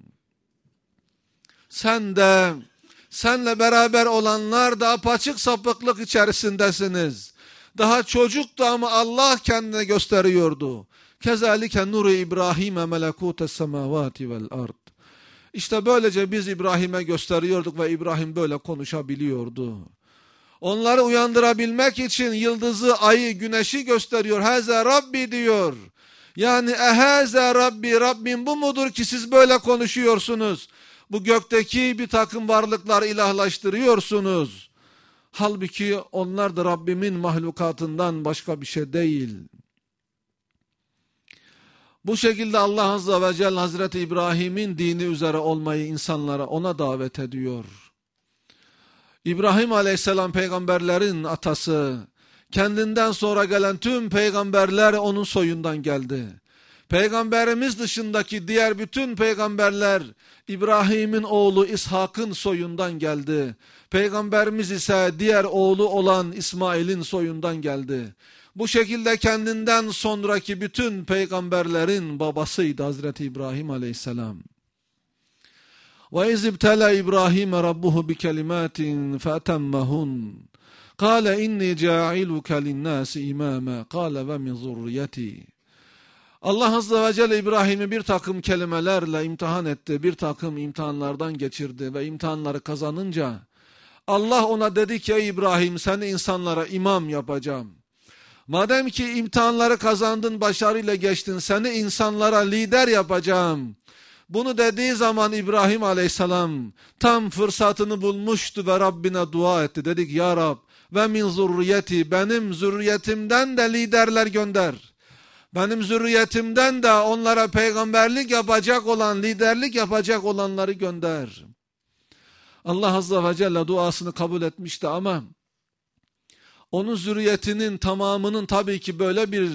Sen de, senle beraber olanlar da apaçık sapıklık içerisindesiniz. Daha çocuktu ama Allah kendine gösteriyordu. Kezalike nuru İbrahim'e melekûtes semâvâti vel ard. İşte böylece biz İbrahim'e gösteriyorduk ve İbrahim böyle konuşabiliyordu. Onları uyandırabilmek için yıldızı, ayı, güneşi gösteriyor. Haza Rabbi diyor. Yani ehaza Rabbi, Rabbim bu mudur ki siz böyle konuşuyorsunuz? Bu gökteki bir takım varlıkları ilahlaştırıyorsunuz. Halbuki onlar da Rabbimin mahlukatından başka bir şey değil. Bu şekilde Allah Azze ve Celle Hazreti İbrahim'in dini üzere olmayı insanlara ona davet ediyor. İbrahim Aleyhisselam peygamberlerin atası. Kendinden sonra gelen tüm peygamberler onun soyundan geldi. Peygamberimiz dışındaki diğer bütün peygamberler İbrahim'in oğlu İshak'ın soyundan geldi. Peygamberimiz ise diğer oğlu olan İsmail'in soyundan geldi. Bu şekilde kendinden sonraki bütün peygamberlerin babasıydı Hazreti İbrahim Aleyhisselam. وَاِذْ ابْتَلَى إِبْرَاهِيمَ رَبُّهُ بِكَلِمَاتٍ فَأَتَمَّهُنْ قَالَ اِنِّي جَاعِلُكَ لِلنَّاسِ اِمَامًا قَالَ وَمِنْ ذُرِّيَّتِي. Allah Azze ve Celle İbrahim'i bir takım kelimelerle imtihan etti. Bir takım imtihanlardan geçirdi ve imtihanları kazanınca Allah ona dedi ki ey İbrahim, seni insanlara imam yapacağım. Madem ki imtihanları kazandın, başarıyla geçtin, seni insanlara lider yapacağım. Bunu dediği zaman İbrahim Aleyhisselam tam fırsatını bulmuştu ve Rabbine dua etti. Dedik ya Rab ve min zurriyeti, benim zürriyetimden de liderler gönder. Benim zürriyetimden de onlara peygamberlik yapacak olan, liderlik yapacak olanları gönder. Allah Azze ve Celle duasını kabul etmişti ama onun zürriyetinin tamamının tabii ki böyle bir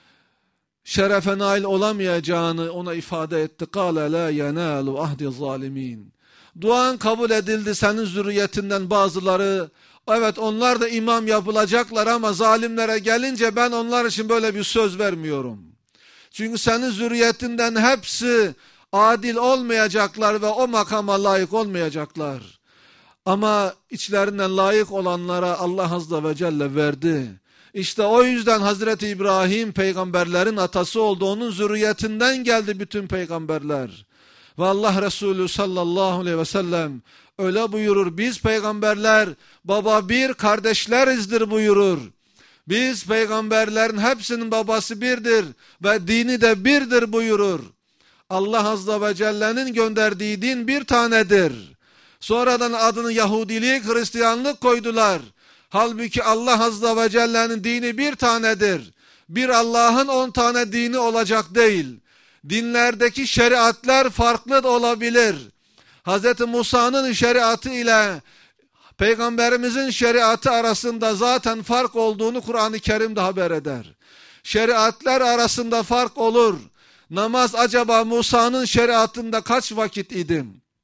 şerefe nail olamayacağını ona ifade etti. قَالَ لَا يَنَالُ عَهْدِ الظَّالِمِينَ. Duan kabul edildi, senin zürriyetinden bazıları, evet onlar da imam yapılacaklar ama zalimlere gelince ben onlar için böyle bir söz vermiyorum. Çünkü senin zürriyetinden hepsi adil olmayacaklar ve o makama layık olmayacaklar. Ama içlerinden layık olanlara Allah Azze ve Celle verdi. İşte o yüzden Hazreti İbrahim peygamberlerin atası oldu. Onun zürriyetinden geldi bütün peygamberler. Ve Allah Resulü sallallahu aleyhi ve sellem öyle buyurur. Biz peygamberler baba bir, kardeşlerizdir buyurur. Biz peygamberlerin hepsinin babası birdir ve dini de birdir buyurur. Allah Azze ve Celle'nin gönderdiği din bir tanedir. Sonradan adını Yahudilik, Hristiyanlık koydular. Halbuki Allah Azze ve Celle'nin dini bir tanedir. Bir Allah'ın 10 tane dini olacak değil. Dinlerdeki şeriatlar farklı da olabilir. Hz. Musa'nın şeriatı ile Peygamberimizin şeriatı arasında zaten fark olduğunu Kur'an-ı Kerim'de haber eder. Şeriatlar arasında fark olur. Namaz acaba Musa'nın şeriatında kaç vakit idi?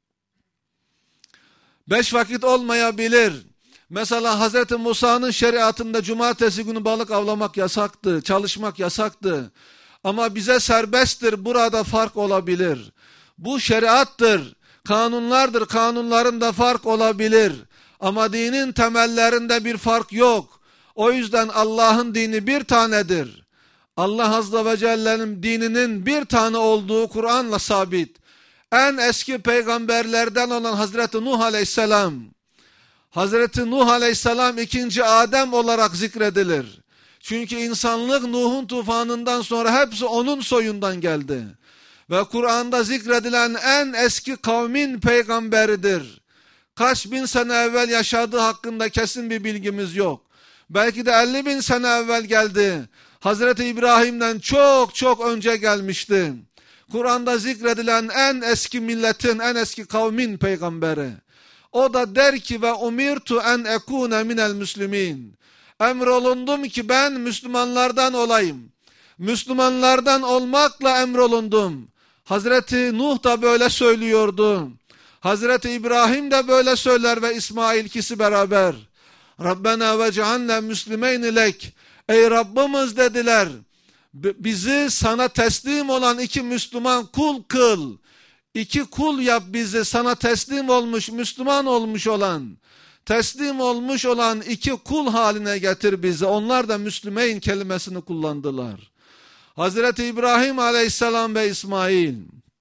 5 vakit olmayabilir. Mesela Hz. Musa'nın şeriatında cumartesi günü balık avlamak yasaktı, çalışmak yasaktı. Ama bize serbesttir, burada fark olabilir. Bu şeriattır, kanunlardır, kanunlarında fark olabilir. Ama dinin temellerinde bir fark yok. O yüzden Allah'ın dini bir tanedir. Allah Azze ve Celle'nin dininin bir tane olduğu Kur'an'la sabit. En eski peygamberlerden olan Hazreti Nuh Aleyhisselam, Hazreti Nuh Aleyhisselam 2. Adem olarak zikredilir. Çünkü insanlık Nuh'un tufanından sonra hepsi onun soyundan geldi. Ve Kur'an'da zikredilen en eski kavmin peygamberidir. Kaç bin sene evvel yaşadığı hakkında kesin bir bilgimiz yok. Belki de 50 bin sene evvel geldi. Hazreti İbrahim'den çok çok önce gelmişti. Kur'an'da zikredilen en eski milletin, en eski kavmin peygamberi. O da der ki ve umirtu en ekune minel müslimin. Emrolundum ki ben Müslümanlardan olayım. Müslümanlardan olmakla emrolundum. Hazreti Nuh da böyle söylüyordu. Hazreti İbrahim de böyle söyler ve İsmail, ikisi beraber. Rabbena vec'alna müslimeyn lek. Ey Rabbimiz dediler, bizi sana teslim olan iki Müslüman kul kıl. İki kul yap bizi, sana teslim olmuş, Müslüman olmuş olan, teslim olmuş olan iki kul haline getir bizi. Onlar da Müslümeyn kelimesini kullandılar. Hazreti İbrahim aleyhisselam ve İsmail.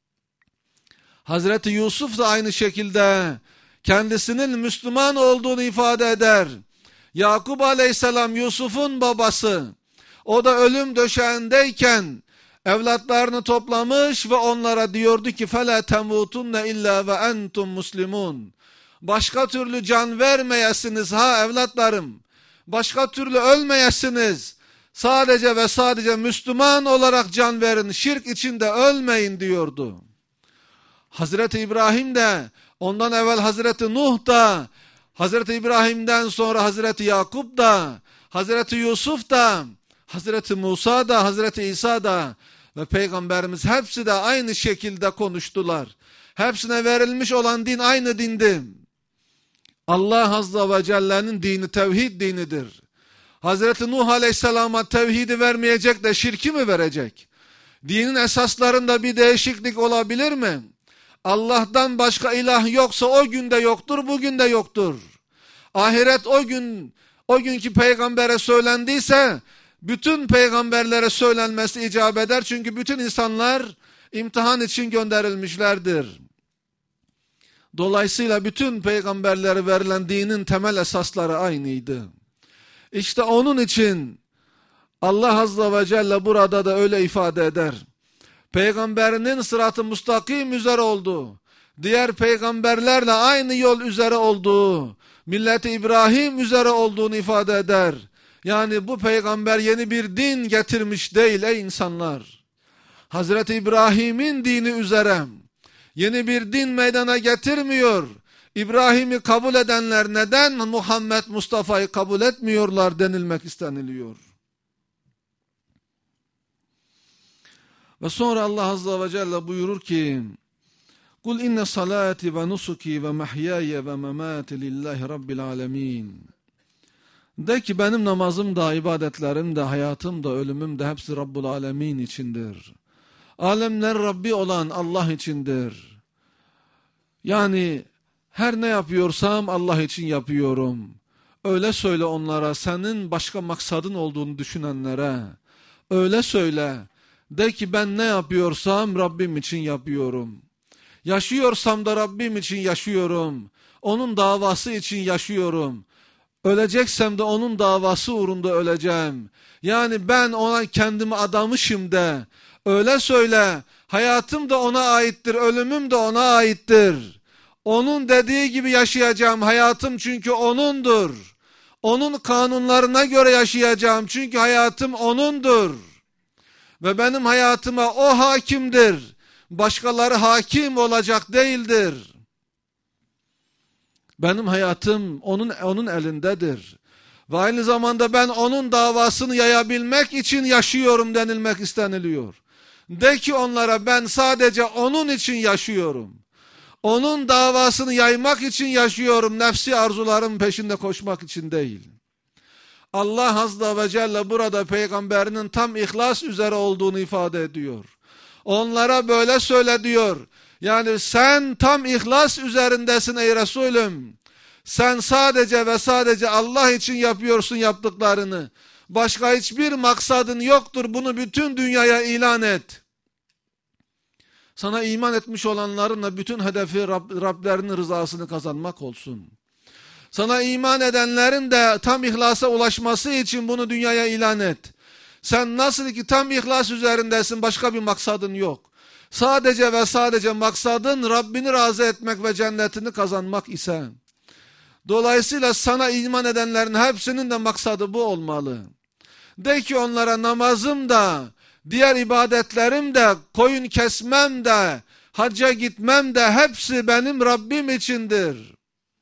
Hazreti Yusuf da aynı şekilde kendisinin Müslüman olduğunu ifade eder. Yakup aleyhisselam Yusuf'un babası. O da ölüm döşeğindeyken evlatlarını toplamış ve onlara diyordu ki فَلَا تَمُوتُنَّ اِلَّا وَاَنْتُمْ مُسْلِمُونَ. Başka türlü can vermeyesiniz ha evlatlarım. Başka türlü ölmeyesiniz. Sadece ve sadece Müslüman olarak can verin. Şirk içinde ölmeyin diyordu. Hazreti İbrahim de, ondan evvel Hazreti Nuh da, Hazreti İbrahim'den sonra Hazreti Yakup da, Hazreti Yusuf da, Hazreti Musa da, Hazreti İsa da ve Peygamberimiz hepsi de aynı şekilde konuştular. Hepsine verilmiş olan din aynı dindi. Allah Azze ve Celle'nin dini tevhid dinidir. Hazreti Nuh Aleyhisselam'a tevhidi vermeyecek de şirki mi verecek? Dinin esaslarında bir değişiklik olabilir mi? Allah'tan başka ilah yoksa o günde yoktur, bugün de yoktur. Ahiret o günkü peygambere söylendiyse bütün peygamberlere söylenmesi icap eder. Çünkü bütün insanlar imtihan için gönderilmişlerdir. Dolayısıyla bütün peygamberlere verilen dinin temel esasları aynıydı. İşte onun için Allah Azze ve Celle burada da öyle ifade eder. Peygamberinin sırat-ı müstakim üzere olduğu, diğer peygamberlerle aynı yol üzere olduğu, milleti İbrahim üzere olduğunu ifade eder. Yani bu peygamber yeni bir din getirmiş değil ey insanlar. Hazreti İbrahim'in dini üzere yeni bir din meydana getirmiyor. İbrahim'i kabul edenler neden Muhammed Mustafa'yı kabul etmiyorlar denilmek isteniliyor. Ve sonra Allah Azze ve Celle buyurur ki Kul inne salati ve nusuki ve mahyaya ve memati lillahi rabbil alemin. De ki benim namazım da, ibadetlerim de, hayatım da, ölümüm de hepsi Rabbul Alemin içindir. Alemler Rabbi olan Allah içindir. Yani her ne yapıyorsam Allah için yapıyorum. Öyle söyle onlara, senin başka maksadın olduğunu düşünenlere. Öyle söyle. De ki ben ne yapıyorsam Rabbim için yapıyorum. Yaşıyorsam da Rabbim için yaşıyorum. Onun davası için yaşıyorum. Öleceksem de onun davası uğrunda öleceğim. Yani ben ona kendimi adamışım de. Öyle söyle. Hayatım da ona aittir, ölümüm de ona aittir. Onun dediği gibi yaşayacağım. Hayatım çünkü O'nundur. Onun kanunlarına göre yaşayacağım. Çünkü hayatım O'nundur. Ve benim hayatıma O hakimdir. Başkaları hakim olacak değildir. Benim hayatım onun elindedir. Ve aynı zamanda ben onun davasını yayabilmek için yaşıyorum denilmek isteniliyor. De ki onlara ben sadece onun için yaşıyorum. Onun davasını yaymak için yaşıyorum. Nefsi arzularım peşinde koşmak için değil. Allah Azze ve Celle burada peygamberinin tam ihlas üzere olduğunu ifade ediyor. Onlara böyle söyle diyor. Yani sen tam ihlas üzerindesin ey Resulüm. Sen sadece ve sadece Allah için yapıyorsun yaptıklarını. Başka hiçbir maksadın yoktur. Bunu bütün dünyaya ilan et. Sana iman etmiş olanların da bütün hedefi Rablerinin rızasını kazanmak olsun. Sana iman edenlerin de tam ihlasa ulaşması için bunu dünyaya ilan et. Sen nasıl ki tam ihlas üzerindesin, başka bir maksadın yok. Sadece ve sadece maksadın Rabbini razı etmek ve cennetini kazanmak ise, dolayısıyla sana iman edenlerin hepsinin de maksadı bu olmalı. De ki onlara, namazım da, diğer ibadetlerim de, koyun kesmem de, hacca gitmem de hepsi benim Rabbim içindir.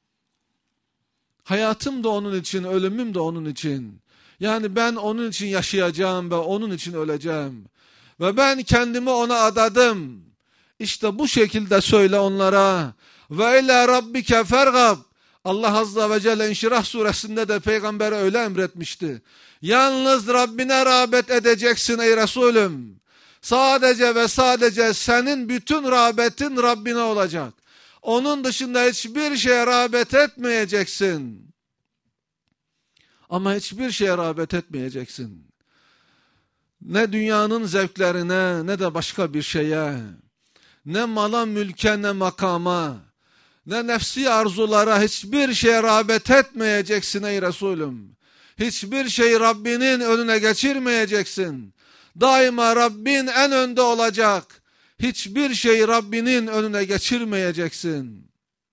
Hayatım da onun için, ölümüm de onun için. Yani ben onun için yaşayacağım ve onun için öleceğim. Ve ben kendimi ona adadım. İşte bu şekilde söyle onlara. Ve ila rabbike fergab. Allah Azze ve Celle İnşirah suresinde de peygambere öyle emretmişti. Yalnız Rabbine rağbet edeceksin ey Resulüm. Sadece ve sadece senin bütün rağbetin Rabbine olacak. Onun dışında hiçbir şeye rağbet etmeyeceksin. Ama hiçbir şeye rağbet etmeyeceksin. Ne dünyanın zevklerine, ne de başka bir şeye, ne mala mülke, ne makama, ne nefsi arzulara, hiçbir şeye rağbet etmeyeceksin ey Resulüm. Hiçbir şeyi Rabbinin önüne geçirmeyeceksin. Daima Rabbin en önde olacak. Hiçbir şeyi Rabbinin önüne geçirmeyeceksin.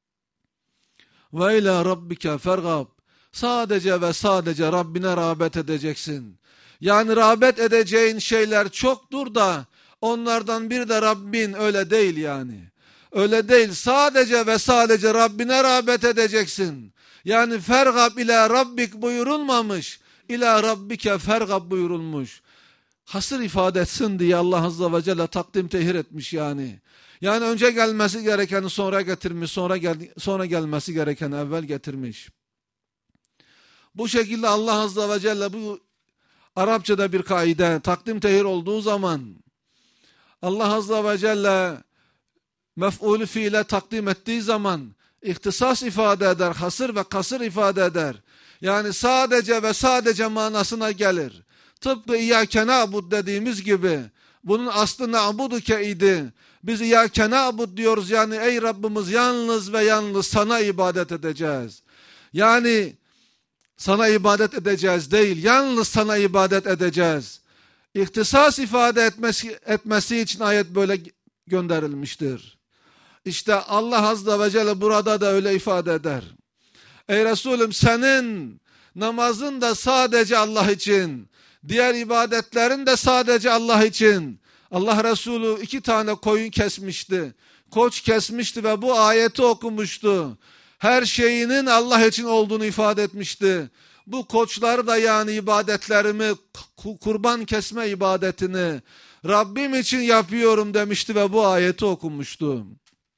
Ve ila rabbike fergab. Sadece ve sadece Rabbine rağbet edeceksin. Yani rağbet edeceğin şeyler çoktur da onlardan bir de Rabbin, öyle değil yani. Öyle değil, sadece ve sadece Rabbine rağbet edeceksin. Yani fergab ila rabbik buyurulmamış, ila rabbike fergab buyurulmuş. Hasır ifade etsin diye Allah Azze ve Celle takdim tehir etmiş yani. Yani önce gelmesi gerekeni sonra getirmiş, sonra gelmesi gerekeni evvel getirmiş. Bu şekilde Allah Azze ve Celle, bu Arapçada bir kaide, takdim tehir olduğu zaman Allah Azze ve Celle mef'ulü fiile takdim ettiği zaman ihtisas ifade eder, hasır ve kasır ifade eder. Yani sadece ve sadece manasına gelir. Tıpkı İyyâke na'bud dediğimiz gibi, bunun aslı na'buduke idi. Biz İyyâke na'bud diyoruz, yani ey Rabbimiz yalnız ve yalnız sana ibadet edeceğiz. Yani sana ibadet edeceğiz değil, yalnız sana ibadet edeceğiz. İhtisas ifade etmesi için ayet böyle gönderilmiştir. İşte Allah Azze ve Celle burada da öyle ifade eder. Ey Resulüm, senin namazın da sadece Allah için, diğer ibadetlerin de sadece Allah için. Allah Resulü 2 tane koyun kesmişti, koç kesmişti ve bu ayeti okumuştu. Her şeyinin Allah için olduğunu ifade etmişti. Bu koçları da, yani ibadetlerimi, kurban kesme ibadetini Rabbim için yapıyorum demişti ve bu ayeti okunmuştu.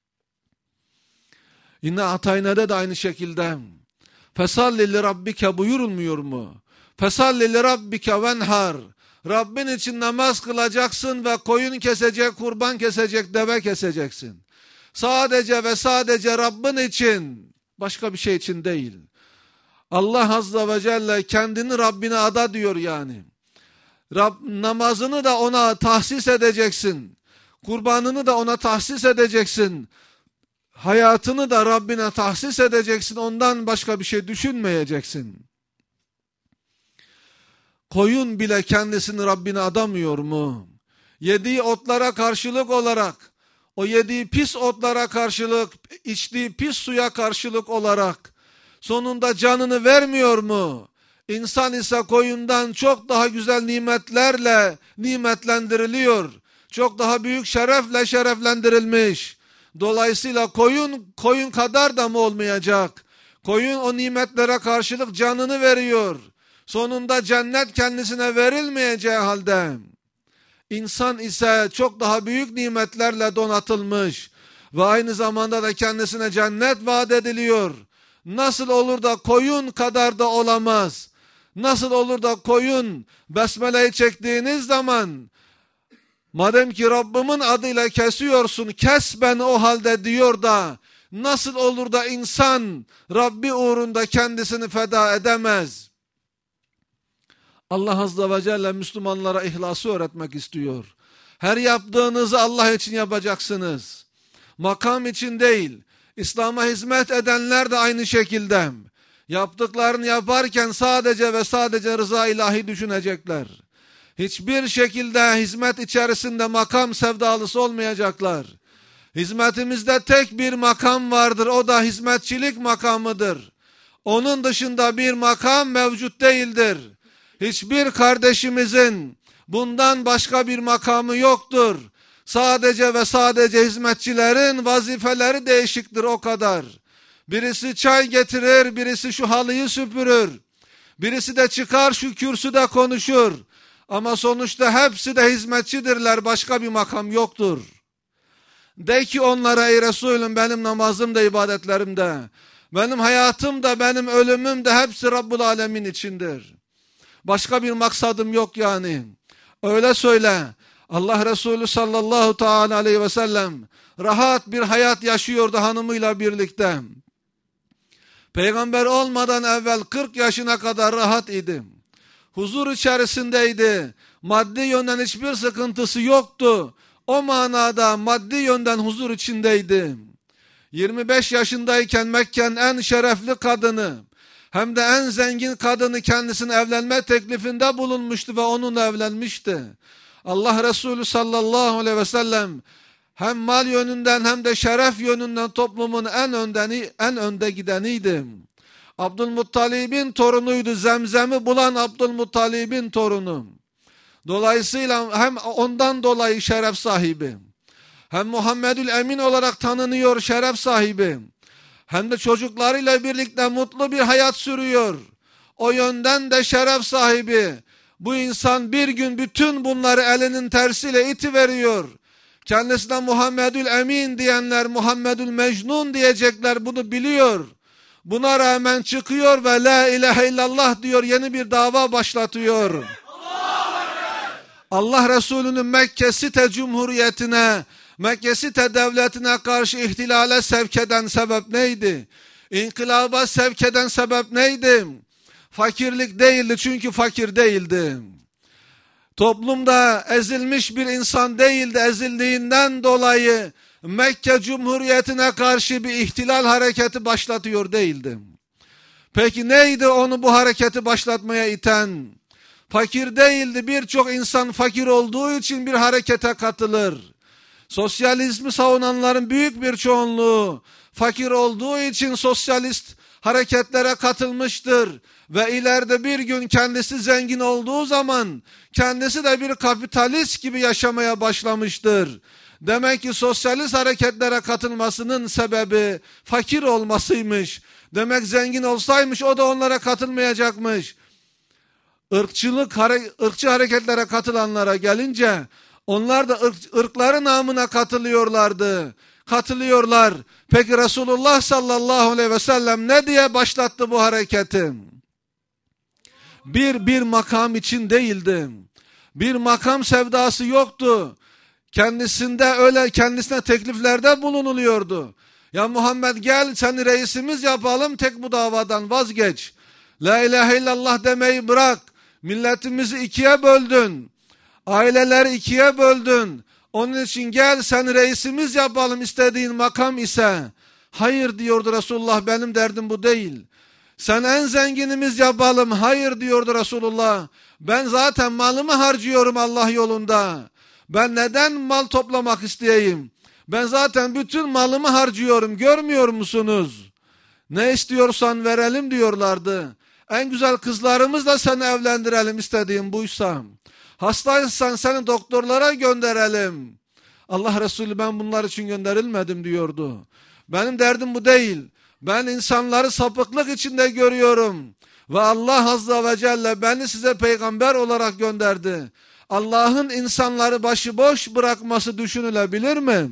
İnne Atayna'da da aynı şekilde fesalli li rabbike buyurulmuyor mu? Fesalli li rabbike venhar. Rabbin için namaz kılacaksın ve koyun kesecek, kurban kesecek, deve keseceksin. Sadece ve sadece Rabbin için, başka bir şey için değil. Allah Azze ve Celle kendini Rabbine ada diyor yani. Namazını da ona tahsis edeceksin. Kurbanını da ona tahsis edeceksin. Hayatını da Rabbine tahsis edeceksin. Ondan başka bir şey düşünmeyeceksin. Koyun bile kendisini Rabbine adamıyor mu? Yediği otlara karşılık olarak, o yediği pis otlara karşılık, içtiği pis suya karşılık olarak sonunda canını vermiyor mu? İnsan ise koyundan çok daha güzel nimetlerle nimetlendiriliyor. Çok daha büyük şerefle şereflendirilmiş. Dolayısıyla koyun kadar da mı olmayacak? Koyun o nimetlere karşılık canını veriyor. Sonunda cennet kendisine verilmeyeceği halde İnsan ise çok daha büyük nimetlerle donatılmış ve aynı zamanda da kendisine cennet vaat ediliyor. Nasıl olur da koyun kadar da olamaz? Nasıl olur da koyun besmeleyi çektiğiniz zaman, madem ki Rabbimin adıyla kesiyorsun, kes beni o halde diyor da, nasıl olur da insan Rabbi uğrunda kendisini feda edemez? Allah Azze ve Celle Müslümanlara ihlası öğretmek istiyor. Her yaptığınızı Allah için yapacaksınız. Makam için değil. İslam'a hizmet edenler de aynı şekilde. Yaptıklarını yaparken sadece ve sadece rıza ilahi düşünecekler. Hiçbir şekilde hizmet içerisinde makam sevdalısı olmayacaklar. Hizmetimizde tek bir makam vardır, o da hizmetçilik makamıdır. Onun dışında bir makam mevcut değildir. Hiçbir kardeşimizin bundan başka bir makamı yoktur. Sadece ve sadece hizmetçilerin vazifeleri değişiktir, o kadar. Birisi çay getirir, birisi şu halıyı süpürür. Birisi de çıkar şu kürsüde konuşur. Ama sonuçta hepsi de hizmetçidirler, başka bir makam yoktur. De ki onlara, ey Resulüm, benim namazım da ibadetlerim de, benim hayatım da, benim ölümüm de hepsi Rabbul Alemin içindir. Başka bir maksadım yok yani. Öyle söyle. Allah Resulü sallallahu teala aleyhi ve sellem rahat bir hayat yaşıyordu hanımıyla birlikte. Peygamber olmadan evvel 40 yaşına kadar rahat idi. Huzur içerisindeydi. Maddi yönden hiçbir sıkıntısı yoktu. O manada maddi yönden huzur içindeydi. 25 yaşındayken Mekke'nin en şerefli kadını, hem de en zengin kadını kendisine evlenme teklifinde bulunmuştu ve onunla evlenmişti. Allah Resulü sallallahu aleyhi ve sellem hem mal yönünden hem de şeref yönünden toplumun en önde gideniydi. Abdülmuttalib'in torunuydu. Zemzem'i bulan Abdülmuttalib'in torunu. Dolayısıyla hem ondan dolayı şeref sahibi, hem Muhammedül Emin olarak tanınıyor, şeref sahibi, hem de çocuklarıyla birlikte mutlu bir hayat sürüyor. O yönden de şeref sahibi. Bu insan bir gün bütün bunları elinin tersiyle itiveriyor. Kendisine Muhammedül Emin diyenler Muhammedül Mecnun diyecekler, bunu biliyor. Buna rağmen çıkıyor ve la ilahe illallah diyor, yeni bir dava başlatıyor. Allah Resulü'nün Mekke Site Cumhuriyeti'ne, Mekke Site Devleti'ne karşı ihtilale sevk eden sebep neydi? İnkılaba sevk eden sebep neydi? Fakirlik değildi, çünkü fakir değildi. Toplumda ezilmiş bir insan değildi, ezildiğinden dolayı Mekke Cumhuriyeti'ne karşı bir ihtilal hareketi başlatıyor değildi. Peki neydi onu bu hareketi başlatmaya iten? Fakir değildi. Birçok insan fakir olduğu için bir harekete katılır. Sosyalizmi savunanların büyük bir çoğunluğu fakir olduğu için sosyalist hareketlere katılmıştır. Ve ileride bir gün kendisi zengin olduğu zaman kendisi de bir kapitalist gibi yaşamaya başlamıştır. Demek ki sosyalist hareketlere katılmasının sebebi fakir olmasıymış. Demek zengin olsaymış o da onlara katılmayacakmış. Irkçı hareketlere katılanlara gelince onlar da ırkları namına katılıyorlar. Peki Resulullah sallallahu aleyhi ve sellem ne diye başlattı bu hareketi? Bir makam için değildi. Bir makam sevdası yoktu. Kendisine tekliflerde bulunuluyordu. Ya Muhammed, gel seni reisimiz yapalım, tek bu davadan vazgeç. La ilahe illallah demeyi bırak. Milletimizi ikiye böldün. Aileleri ikiye böldün. Onun için gel seni reisimiz yapalım, istediğin makam ise. Hayır diyordu Resulullah, benim derdim bu değil. Sen en zenginimiz yapalım. Hayır diyordu Resulullah. Ben zaten malımı harcıyorum Allah yolunda. Ben neden mal toplamak isteyeyim? Ben zaten bütün malımı harcıyorum. Görmüyor musunuz? Ne istiyorsan verelim diyorlardı. En güzel kızlarımızla seni evlendirelim, istediğin buysa. Hastaysan seni doktorlara gönderelim. Allah Resulü, ben bunlar için gönderilmedim diyordu. Benim derdim bu değil. Ben insanları sapıklık içinde görüyorum. Ve Allah Azze ve Celle beni size peygamber olarak gönderdi. Allah'ın insanları başıboş bırakması düşünülebilir mi?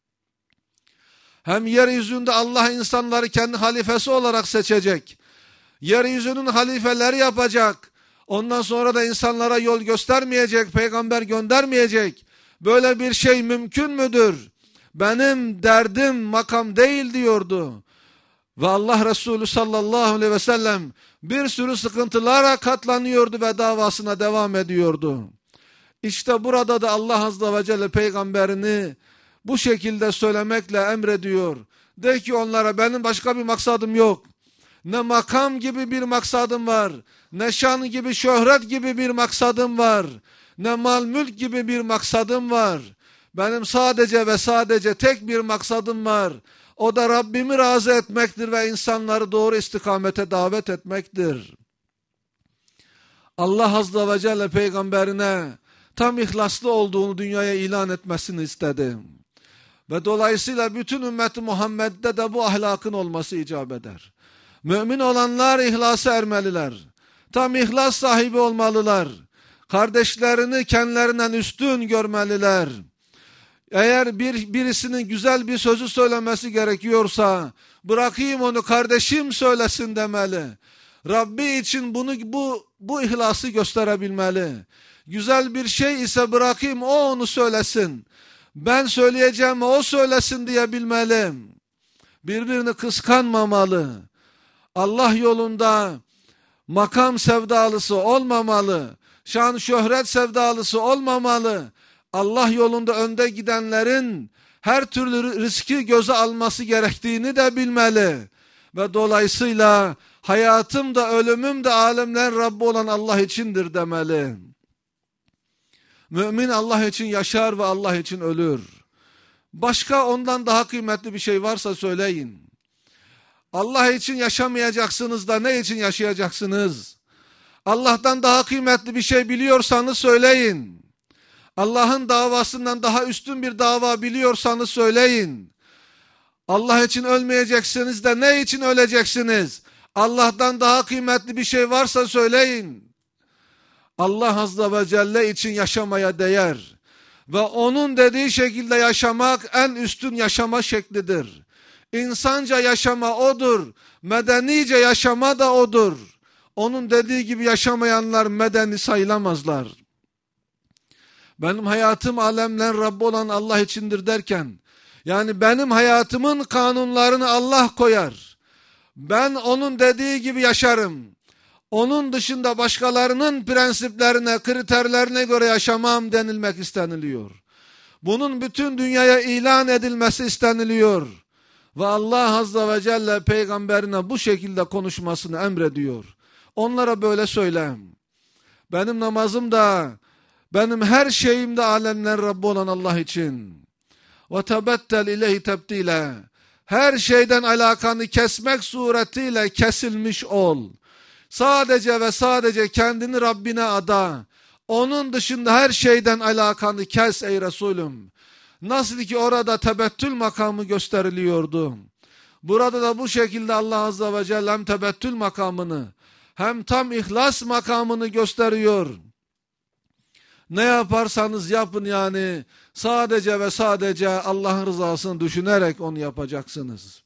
Hem yeryüzünde Allah insanları kendi halifesi olarak seçecek. Yeryüzünün halifeleri yapacak. Ondan sonra da insanlara yol göstermeyecek, peygamber göndermeyecek. Böyle bir şey mümkün müdür? Benim derdim makam değil diyordu. Ve Allah Resulü sallallahu aleyhi ve sellem bir sürü sıkıntılara katlanıyordu ve davasına devam ediyordu. İşte burada da Allah Azze ve Celle peygamberini bu şekilde söylemekle emrediyor. De ki onlara, benim başka bir maksadım yok. Ne makam gibi bir maksadım var, ne şan gibi, şöhret gibi bir maksadım var, ne mal mülk gibi bir maksadım var. Benim sadece ve sadece tek bir maksadım var. O da Rabbimi razı etmektir ve insanları doğru istikamete davet etmektir. Allah Azze ve Celle peygamberine tam ihlaslı olduğunu dünyaya ilan etmesini istedi. Ve dolayısıyla bütün ümmeti Muhammed'de de bu ahlakın olması icap eder. Mümin olanlar ihlasa ermeliler. Tam ihlas sahibi olmalılar. Kardeşlerini kendilerinden üstün görmeliler. Eğer birisinin güzel bir sözü söylemesi gerekiyorsa, bırakayım onu kardeşim söylesin demeli. Rabbi için bu ihlası gösterebilmeli. Güzel bir şey ise bırakayım o onu söylesin. Ben söyleyeceğim o söylesin diyebilmeli. Birbirini kıskanmamalı. Allah yolunda makam sevdalısı olmamalı. Şan şöhret sevdalısı olmamalı. Allah yolunda önde gidenlerin her türlü riski göze alması gerektiğini de bilmeli. Ve dolayısıyla hayatım da ölümüm de alemlerin Rabbi olan Allah içindir demeli. Mümin Allah için yaşar ve Allah için ölür. Başka ondan daha kıymetli bir şey varsa söyleyin. Allah için yaşamayacaksınız da ne için yaşayacaksınız? Allah'tan daha kıymetli bir şey biliyorsanız söyleyin. Allah'ın davasından daha üstün bir dava biliyorsanız söyleyin. Allah için ölmeyeceksiniz de ne için öleceksiniz? Allah'tan daha kıymetli bir şey varsa söyleyin. Allah Azze ve Celle için yaşamaya değer. Ve onun dediği şekilde yaşamak en üstün yaşama şeklidir. İnsanca yaşama odur. Medenice yaşama da odur. Onun dediği gibi yaşamayanlar medeni sayılamazlar. Benim hayatım alemlerin Rabbi olan Allah içindir derken, yani benim hayatımın kanunlarını Allah koyar. Ben onun dediği gibi yaşarım. Onun dışında başkalarının prensiplerine, kriterlerine göre yaşamam denilmek isteniliyor. Bunun bütün dünyaya ilan edilmesi isteniliyor. Ve Allah Azze ve Celle peygamberine bu şekilde konuşmasını emrediyor. Onlara böyle söyle. Benim namazım da, benim her şeyim de alemlerin Rabbi olan Allah için. وَتَبَتَّلْ اِلَيْهِ تَبْتِيلًا. Her şeyden alakanı kesmek suretiyle kesilmiş ol. Sadece ve sadece kendini Rabbine ada. Onun dışında her şeyden alakanı kes ey Resulüm. Nasıl ki orada tebettül makamı gösteriliyordu. Burada da bu şekilde Allah Azze ve Celle hem tebettül makamını hem tam ihlas makamını gösteriyor. Ne yaparsanız yapın yani sadece ve sadece Allah'ın rızasını düşünerek onu yapacaksınız.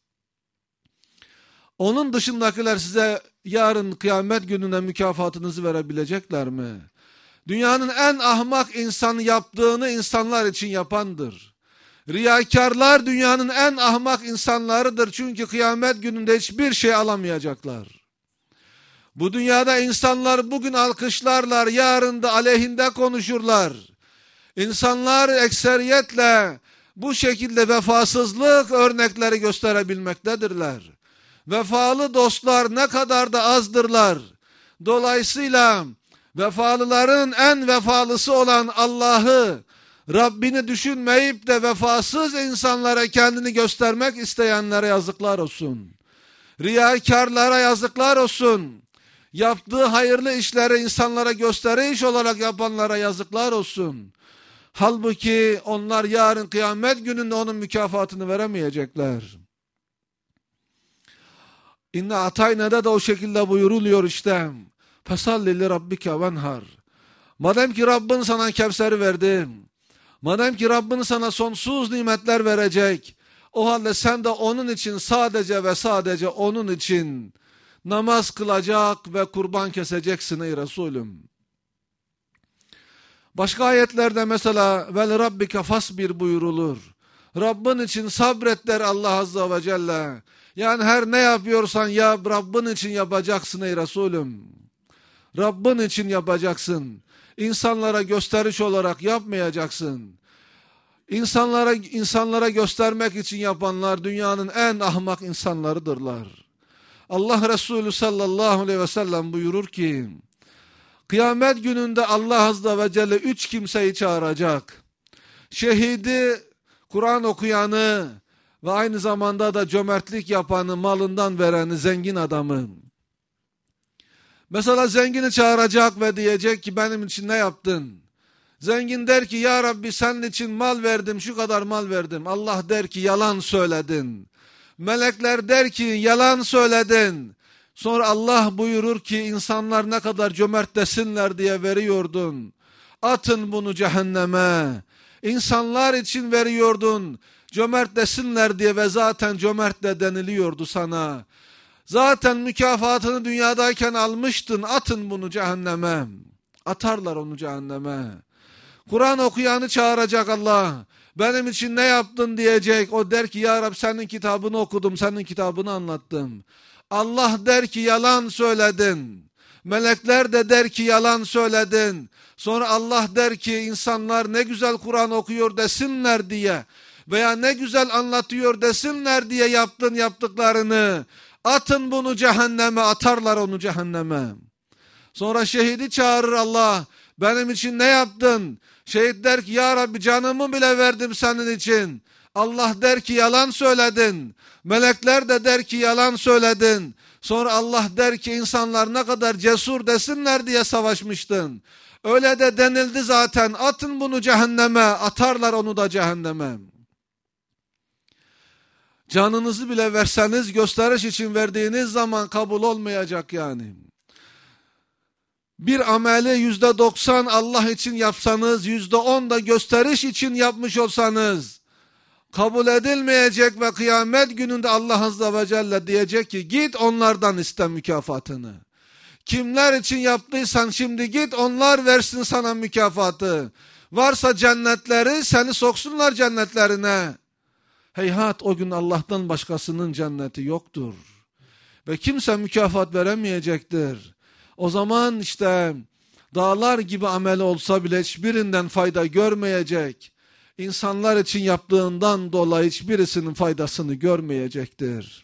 Onun dışındakiler size yarın kıyamet gününe mükafatınızı verebilecekler mi? Dünyanın en ahmak insanı yaptığını insanlar için yapandır. Riyakarlar dünyanın en ahmak insanlarıdır çünkü kıyamet gününde hiçbir şey alamayacaklar. Bu dünyada insanlar bugün alkışlarlar, yarın da aleyhinde konuşurlar. İnsanlar ekseriyetle bu şekilde vefasızlık örnekleri gösterebilmektedirler. Vefalı dostlar ne kadar da azdırlar. Dolayısıyla vefalıların en vefalısı olan Allah'ı, Rabbini düşünmeyip de vefasız insanlara kendini göstermek isteyenlere yazıklar olsun. Riyakarlara yazıklar olsun. Yaptığı hayırlı işleri insanlara gösteriş olarak yapanlara yazıklar olsun. Halbuki onlar yarın kıyamet gününde onun mükafatını veremeyecekler. İnne Atayne'de de o şekilde buyuruluyor işte. Fesalli li rabbike venhar. Madem ki Rabbin sana Kevser'i verdi, madem ki Rabbin sana sonsuz nimetler verecek, o halde sen de onun için sadece ve sadece onun için namaz kılacak ve kurban keseceksin ey Resulüm. Başka ayetlerde mesela vel rabbike fasbir buyurulur. Rabbin için sabret der Allah Azze ve Celle. Yani her ne yapıyorsan yap, Rabbin için yapacaksın ey Resulüm. Rabbin için yapacaksın. İnsanlara gösteriş olarak yapmayacaksın. İnsanlara göstermek için yapanlar dünyanın en ahmak insanlarıdırlar. Allah Resulü sallallahu aleyhi ve sellem buyurur ki, kıyamet gününde Allah azze ve celle 3 kimseyi çağıracak. Şehidi, Kur'an okuyanı ve aynı zamanda da cömertlik yapanı, malından vereni, zengin adamı. Mesela zengini çağıracak ve diyecek ki benim için ne yaptın? Zengin der ki ya Rabbi senin için mal verdim, şu kadar mal verdim. Allah der ki yalan söyledin. Melekler der ki yalan söyledin. Sonra Allah buyurur ki insanlar ne kadar cömert desinler diye veriyordun. Atın bunu cehenneme. İnsanlar için veriyordun. Cömert desinler diye ve zaten cömert de deniliyordu sana. Zaten mükafatını dünyadayken almıştın. Atın bunu cehenneme. Atarlar onu cehenneme. Kur'an okuyanı çağıracak Allah. Benim için ne yaptın diyecek. O der ki ya Rab senin kitabını okudum, senin kitabını anlattım. Allah der ki yalan söyledin. Melekler de der ki yalan söyledin. Sonra Allah der ki insanlar ne güzel Kur'an okuyor desinler diye veya ne güzel anlatıyor desinler diye yaptın yaptıklarını. Atın bunu cehenneme, atarlar onu cehenneme. Sonra şehidi çağırır Allah. Benim için ne yaptın? Şehit der ki ya Rabbi canımı bile verdim senin için. Allah der ki yalan söyledin. Melekler de der ki yalan söyledin. Sonra Allah der ki insanlar ne kadar cesur desinler diye savaşmıştın. Öyle de denildi zaten. Atın bunu cehenneme, atarlar onu da cehenneme. Canınızı bile verseniz gösteriş için verdiğiniz zaman kabul olmayacak yani. Bir ameli %90 Allah için yapsanız, %10 da gösteriş için yapmış olsanız, kabul edilmeyecek ve kıyamet gününde Allah azze ve celle diyecek ki git onlardan iste mükafatını. Kimler için yaptıysan şimdi git onlar versin sana mükafatı. Varsa cennetleri seni soksunlar cennetlerine. Heyhat o gün Allah'tan başkasının cenneti yoktur. Ve kimse mükafat veremeyecektir. O zaman işte dağlar gibi ameli olsa bile hiçbirinden fayda görmeyecek. İnsanlar için yaptığından dolayı hiçbirisinin faydasını görmeyecektir.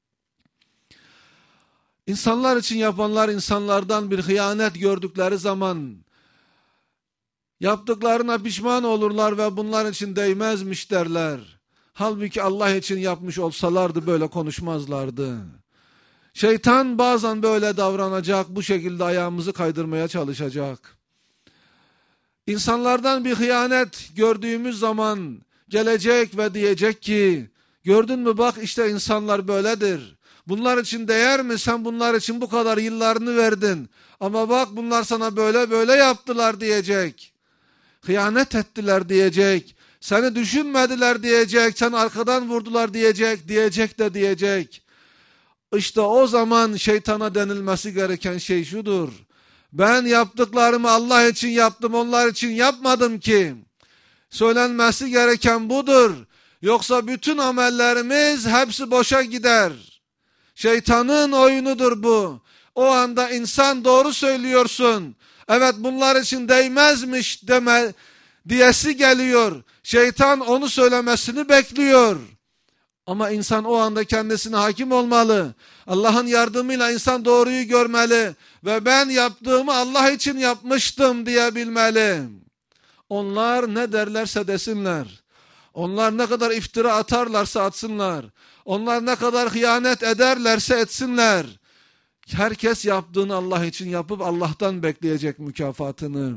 İnsanlar için yapanlar insanlardan bir hıyanet gördükleri zaman yaptıklarına pişman olurlar ve bunlar için değmezmiş derler. Halbuki Allah için yapmış olsalardı böyle konuşmazlardı. Şeytan bazen böyle davranacak, bu şekilde ayağımızı kaydırmaya çalışacak. İnsanlardan bir hıyanet gördüğümüz zaman gelecek ve diyecek ki, gördün mü bak işte insanlar böyledir. Bunlar için değer mi? Sen bunlar için bu kadar yıllarını verdin. Ama bak bunlar sana böyle böyle yaptılar diyecek. Hıyanet ettiler diyecek. Seni düşünmediler diyecek. Seni arkadan vurdular diyecek. Diyecek. İşte o zaman şeytana denilmesi gereken şey şudur. Ben yaptıklarımı Allah için yaptım, onlar için yapmadım ki. Söylenmesi gereken budur. Yoksa bütün amellerimiz hepsi boşa gider. Şeytanın oyunudur bu. O anda insan doğru söylüyorsun. Evet bunlar için değmezmiş diyesi geliyor. Şeytan onu söylemesini bekliyor. Ama insan o anda kendisine hakim olmalı. Allah'ın yardımıyla insan doğruyu görmeli. Ve ben yaptığımı Allah için yapmıştım diyebilmeli. Onlar ne derlerse desinler. Onlar ne kadar iftira atarlarsa atsınlar. Onlar ne kadar hıyanet ederlerse etsinler. Herkes yaptığını Allah için yapıp Allah'tan bekleyecek mükafatını.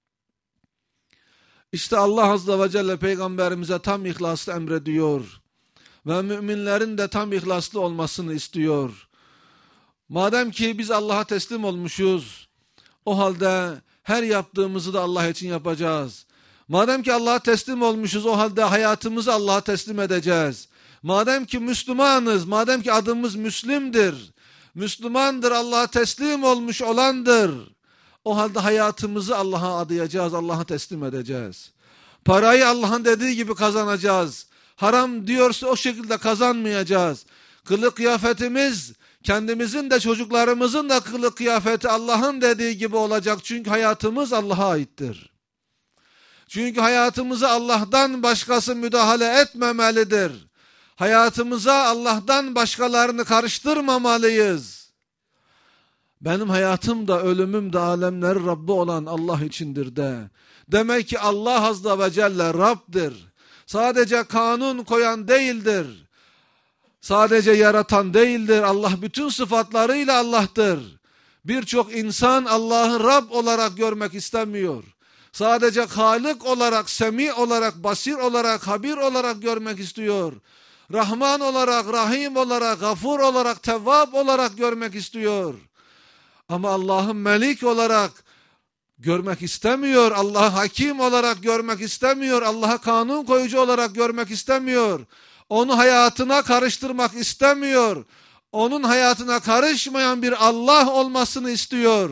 İşte Allah azze ve celle peygamberimize tam ihlaslı emrediyor. Ve müminlerin de tam ihlaslı olmasını istiyor. Madem ki biz Allah'a teslim olmuşuz, o halde her yaptığımızı da Allah için yapacağız. Madem ki Allah'a teslim olmuşuz, o halde hayatımızı Allah'a teslim edeceğiz. Madem ki Müslümanız, madem ki adımız Müslim'dir, Müslümandır, Allah'a teslim olmuş olandır, o halde hayatımızı Allah'a adayacağız, Allah'a teslim edeceğiz. Parayı Allah'ın dediği gibi kazanacağız. Haram diyorsa o şekilde kazanmayacağız. Kılık kıyafetimiz, kendimizin de çocuklarımızın da kılık kıyafeti Allah'ın dediği gibi olacak. Çünkü hayatımız Allah'a aittir. Çünkü hayatımıza Allah'tan başkası müdahale etmemelidir. Hayatımıza Allah'tan başkalarını karıştırmamalıyız. Benim hayatım da ölümüm de alemlerin Rabbi olan Allah içindir de. Demek ki Allah Azze ve Celle Rabb'dir. Sadece kanun koyan değildir. Sadece yaratan değildir. Allah bütün sıfatlarıyla Allah'tır. Birçok insan Allah'ı Rab olarak görmek istemiyor. Sadece Halık olarak, Semi olarak, Basir olarak, Habir olarak görmek istiyor. Rahman olarak, Rahim olarak, Gafur olarak, Tevvab olarak görmek istiyor. Ama Allah'ı Melik olarak görmek istemiyor. Allah'ı Hakim olarak görmek istemiyor. Allah'ı kanun koyucu olarak görmek istemiyor. Onu hayatına karıştırmak istemiyor. Onun hayatına karışmayan bir Allah olmasını istiyor.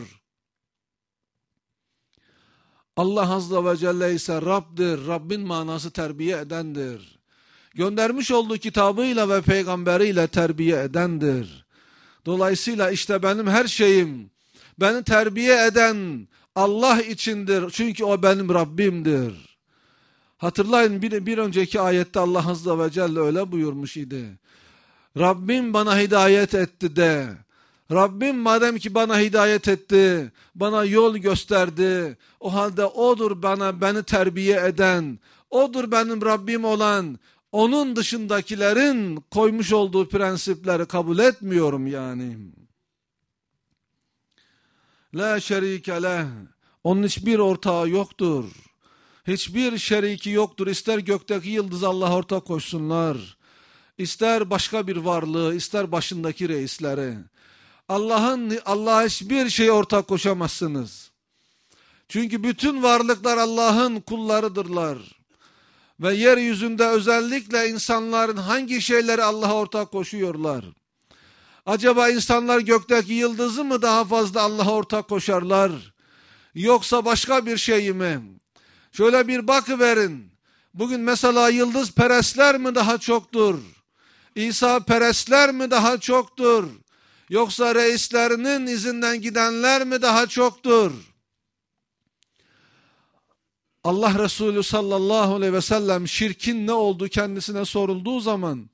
Allah Azze ve Celle ise Rab'dir. Rabbin manası terbiye edendir. Göndermiş olduğu kitabıyla ve peygamberiyle terbiye edendir. Dolayısıyla işte benim her şeyim, beni terbiye eden Allah içindir. Çünkü o benim Rabbimdir. Hatırlayın bir önceki ayette Allah Azze ve Celle öyle buyurmuş idi. Rabbim bana hidayet etti de. Rabbim madem ki bana hidayet etti, bana yol gösterdi, o halde odur beni terbiye eden, odur benim Rabbim olan, onun dışındakilerin koymuş olduğu prensipleri kabul etmiyorum yani. La şerike leh, onun hiçbir ortağı yoktur. Hiçbir şeriki yoktur. İster gökteki yıldız Allah'a ortak koşsunlar, ister başka bir varlığı, ister başındaki reisleri. Allah'a hiçbir şeye ortak koşamazsınız. Çünkü bütün varlıklar Allah'ın kullarıdırlar. Ve yeryüzünde özellikle insanların hangi şeyleri Allah'a ortak koşuyorlar? Acaba insanlar gökteki yıldızı mı daha fazla Allah'a ortak koşarlar? Yoksa başka bir şey mi? Şöyle bir bakıverin. Bugün mesela yıldız perestler mi daha çoktur? İsa perestler mi daha çoktur? Yoksa reislerinin izinden gidenler mi daha çoktur? Allah Resulü sallallahu aleyhi ve sellem şirkin ne olduğu kendisine sorulduğu zaman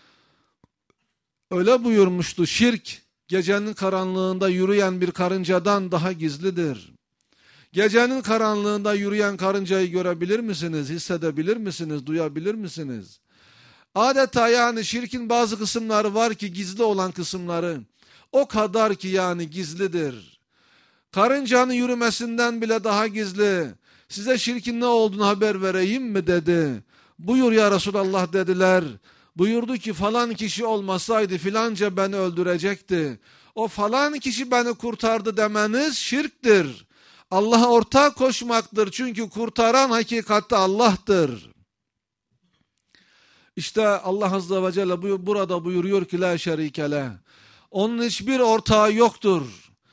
öyle buyurmuştu. Şirk gecenin karanlığında yürüyen bir karıncadan daha gizlidir. Gecenin karanlığında yürüyen karıncayı görebilir misiniz? Hissedebilir misiniz? Duyabilir misiniz? Adeta yani şirkin bazı kısımları var ki gizli olan kısımları o kadar ki yani gizlidir. Karıncanın yürümesinden bile daha gizli. Size şirkin ne olduğunu haber vereyim mi dedi. Buyur ya Resulallah dediler. Buyurdu ki falan kişi olmasaydı filanca beni öldürecekti. O falan kişi beni kurtardı demeniz şirktir. Allah'a ortak koşmaktır. Çünkü kurtaran hakikatte Allah'tır. İşte Allah Azze ve Celle burada buyuruyor ki la şerike leh. Onun hiçbir ortağı yoktur.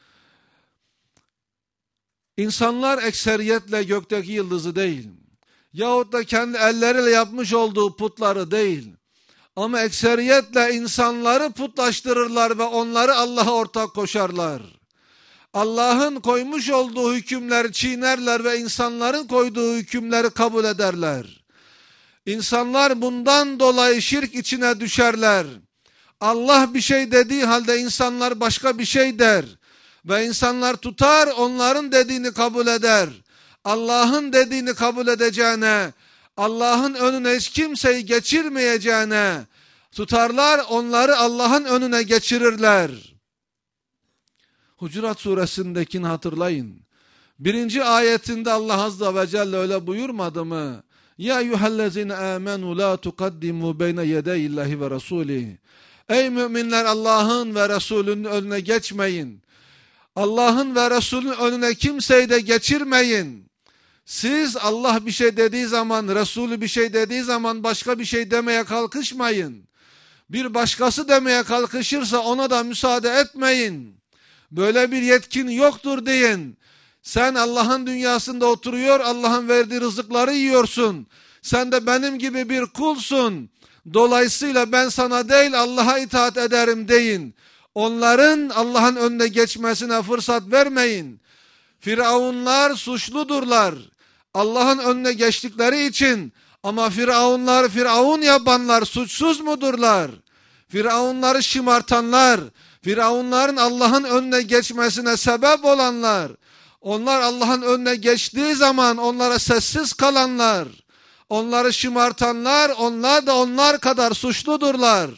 İnsanlar ekseriyetle gökteki yıldızı değil, yahut da kendi elleriyle yapmış olduğu putları değil, ama ekseriyetle insanları putlaştırırlar ve onları Allah'a ortak koşarlar. Allah'ın koymuş olduğu hükümleri çiğnerler ve insanların koyduğu hükümleri kabul ederler. İnsanlar bundan dolayı şirk içine düşerler. Allah bir şey dediği halde insanlar başka bir şey der. Ve insanlar tutar onların dediğini kabul eder. Allah'ın dediğini kabul edeceğine, Allah'ın önüne hiç kimseyi geçirmeyeceğine tutarlar, onları Allah'ın önüne geçirirler. Hucurat suresindekini hatırlayın. 1. ayetinde Allah Azze ve Celle öyle buyurmadı mı? Ya eyyühellezine amenu la tukaddimu beyne yedeyillahi ve rasulih. Ey müminler, Allah'ın ve Resulünün önüne geçmeyin. Allah'ın ve Resulünün önüne kimseyi de geçirmeyin. Siz Allah bir şey dediği zaman, Resulü bir şey dediği zaman başka bir şey demeye kalkışmayın. Bir başkası demeye kalkışırsa ona da müsaade etmeyin. Böyle bir yetkin yoktur deyin. Sen Allah'ın dünyasında oturuyor, Allah'ın verdiği rızıkları yiyorsun. Sen de benim gibi bir kulsun. Dolayısıyla ben sana değil Allah'a itaat ederim deyin. Onların Allah'ın önüne geçmesine fırsat vermeyin. Firavunlar suçludurlar. Allah'ın önüne geçtikleri için Ama Firavun yapanlar suçsuz mudurlar? Firavunları şımartanlar, Firavunların Allah'ın önüne geçmesine sebep olanlar, onlar Allah'ın önüne geçtiği zaman onlara sessiz kalanlar, onları şımartanlar, onlar kadar suçludurlar.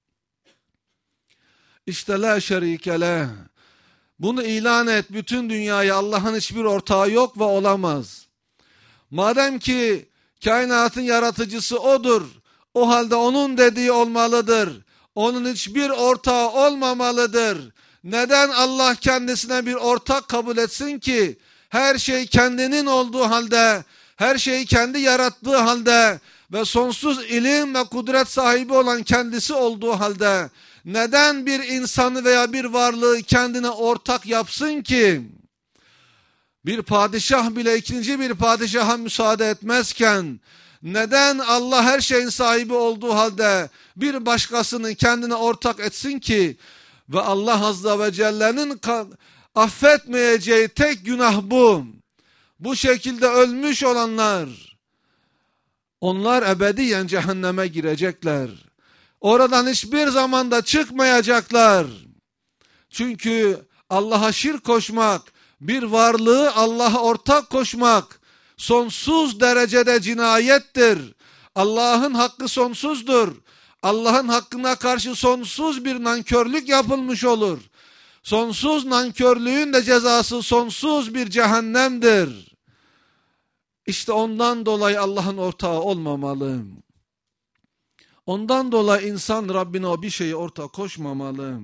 İşte la şerike leh. Bunu ilan et bütün dünyaya, Allah'ın hiçbir ortağı yok ve olamaz. Madem ki kainatın yaratıcısı O'dur, o halde O'nun dediği olmalıdır. Onun hiçbir ortağı olmamalıdır. Neden Allah kendisine bir ortak kabul etsin ki? Her şey kendinin olduğu halde, her şeyi kendi yarattığı halde ve sonsuz ilim ve kudret sahibi olan kendisi olduğu halde neden bir insanı veya bir varlığı kendine ortak yapsın ki? Bir padişah bile ikinci bir padişaha müsaade etmezken neden Allah her şeyin sahibi olduğu halde bir başkasını kendine ortak etsin ki? Ve Allah Azze ve Celle'nin affetmeyeceği tek günah bu. Bu şekilde ölmüş olanlar, onlar ebediyen cehenneme girecekler. Oradan hiçbir zamanda çıkmayacaklar. Çünkü Allah'a şirk koşmak, bir varlığı Allah'a ortak koşmak sonsuz derecede cinayettir. Allah'ın hakkı sonsuzdur. Allah'ın hakkına karşı sonsuz bir nankörlük yapılmış olur. Sonsuz nankörlüğün de cezası sonsuz bir cehennemdir. İşte ondan dolayı Allah'ın ortağı olmamalı. Ondan dolayı insan Rabbine o bir şeyi ortak koşmamalı.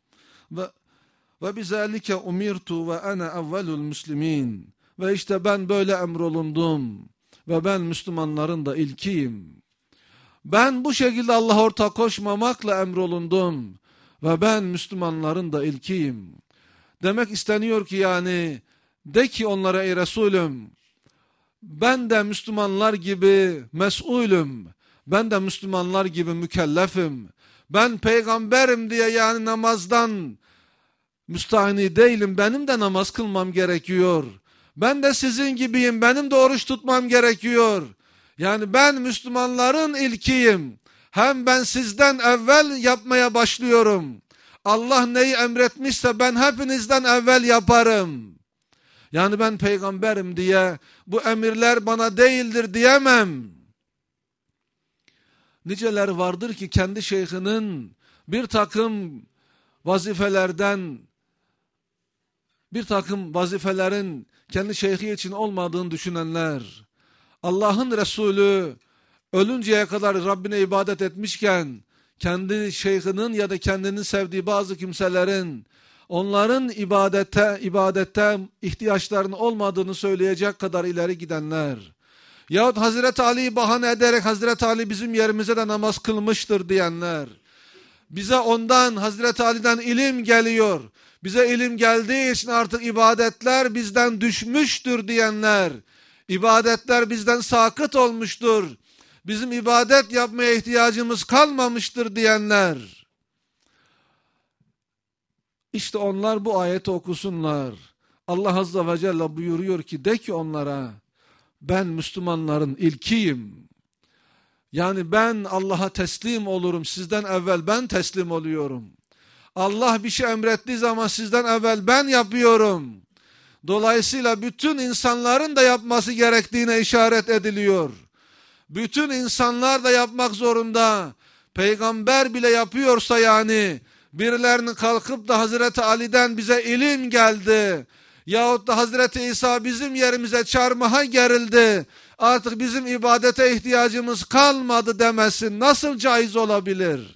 Ve bizalike umirtu ve ana evvelul muslimin. Ve işte ben böyle emrolundum ve ben Müslümanların da ilkiyim. Ben bu şekilde Allah'a ortak koşmamakla emrolundum ve ben Müslümanların da ilkiyim. Demek isteniyor ki yani de ki onlara ey Resulüm, ben de Müslümanlar gibi mesulüm, ben de Müslümanlar gibi mükellefim. Ben peygamberim diye yani namazdan müstahni değilim, benim de namaz kılmam gerekiyor. Ben de sizin gibiyim, benim de oruç tutmam gerekiyor. Yani ben Müslümanların ilkiyim. Hem ben sizden evvel yapmaya başlıyorum. Allah neyi emretmişse ben hepinizden evvel yaparım. Yani ben peygamberim diye bu emirler bana değildir diyemem. Niceler vardır ki kendi şeyhinin bir takım vazifelerin kendi şeyhi için olmadığını düşünenler, Allah'ın Resulü ölünceye kadar Rabbine ibadet etmişken kendi şeyhinin ya da kendini sevdiği bazı kimselerin onların ibadette ihtiyaçlarının olmadığını söyleyecek kadar ileri gidenler yahut Hazreti Ali'yi bahane ederek Hazreti Ali bizim yerimize de namaz kılmıştır diyenler, bize ondan Hazreti Ali'den ilim geliyor, bize ilim geldiği için artık ibadetler bizden düşmüştür diyenler, ibadetler bizden sakıt olmuştur, bizim ibadet yapmaya ihtiyacımız kalmamıştır diyenler, İşte onlar bu ayeti okusunlar. Allah Azze ve Celle buyuruyor ki de ki onlara ben Müslümanların ilkiyim. Yani ben Allah'a teslim olurum, sizden evvel ben teslim oluyorum. Allah bir şey emrettiği zaman sizden evvel ben yapıyorum. Dolayısıyla bütün insanların da yapması gerektiğine işaret ediliyor. Bütün insanlar da yapmak zorunda. Peygamber bile yapıyorsa yani birilerinin kalkıp da Hazreti Ali'den bize ilim geldi yahut da Hazreti İsa bizim yerimize çarmıha gerildi, artık bizim ibadete ihtiyacımız kalmadı demesin nasıl caiz olabilir?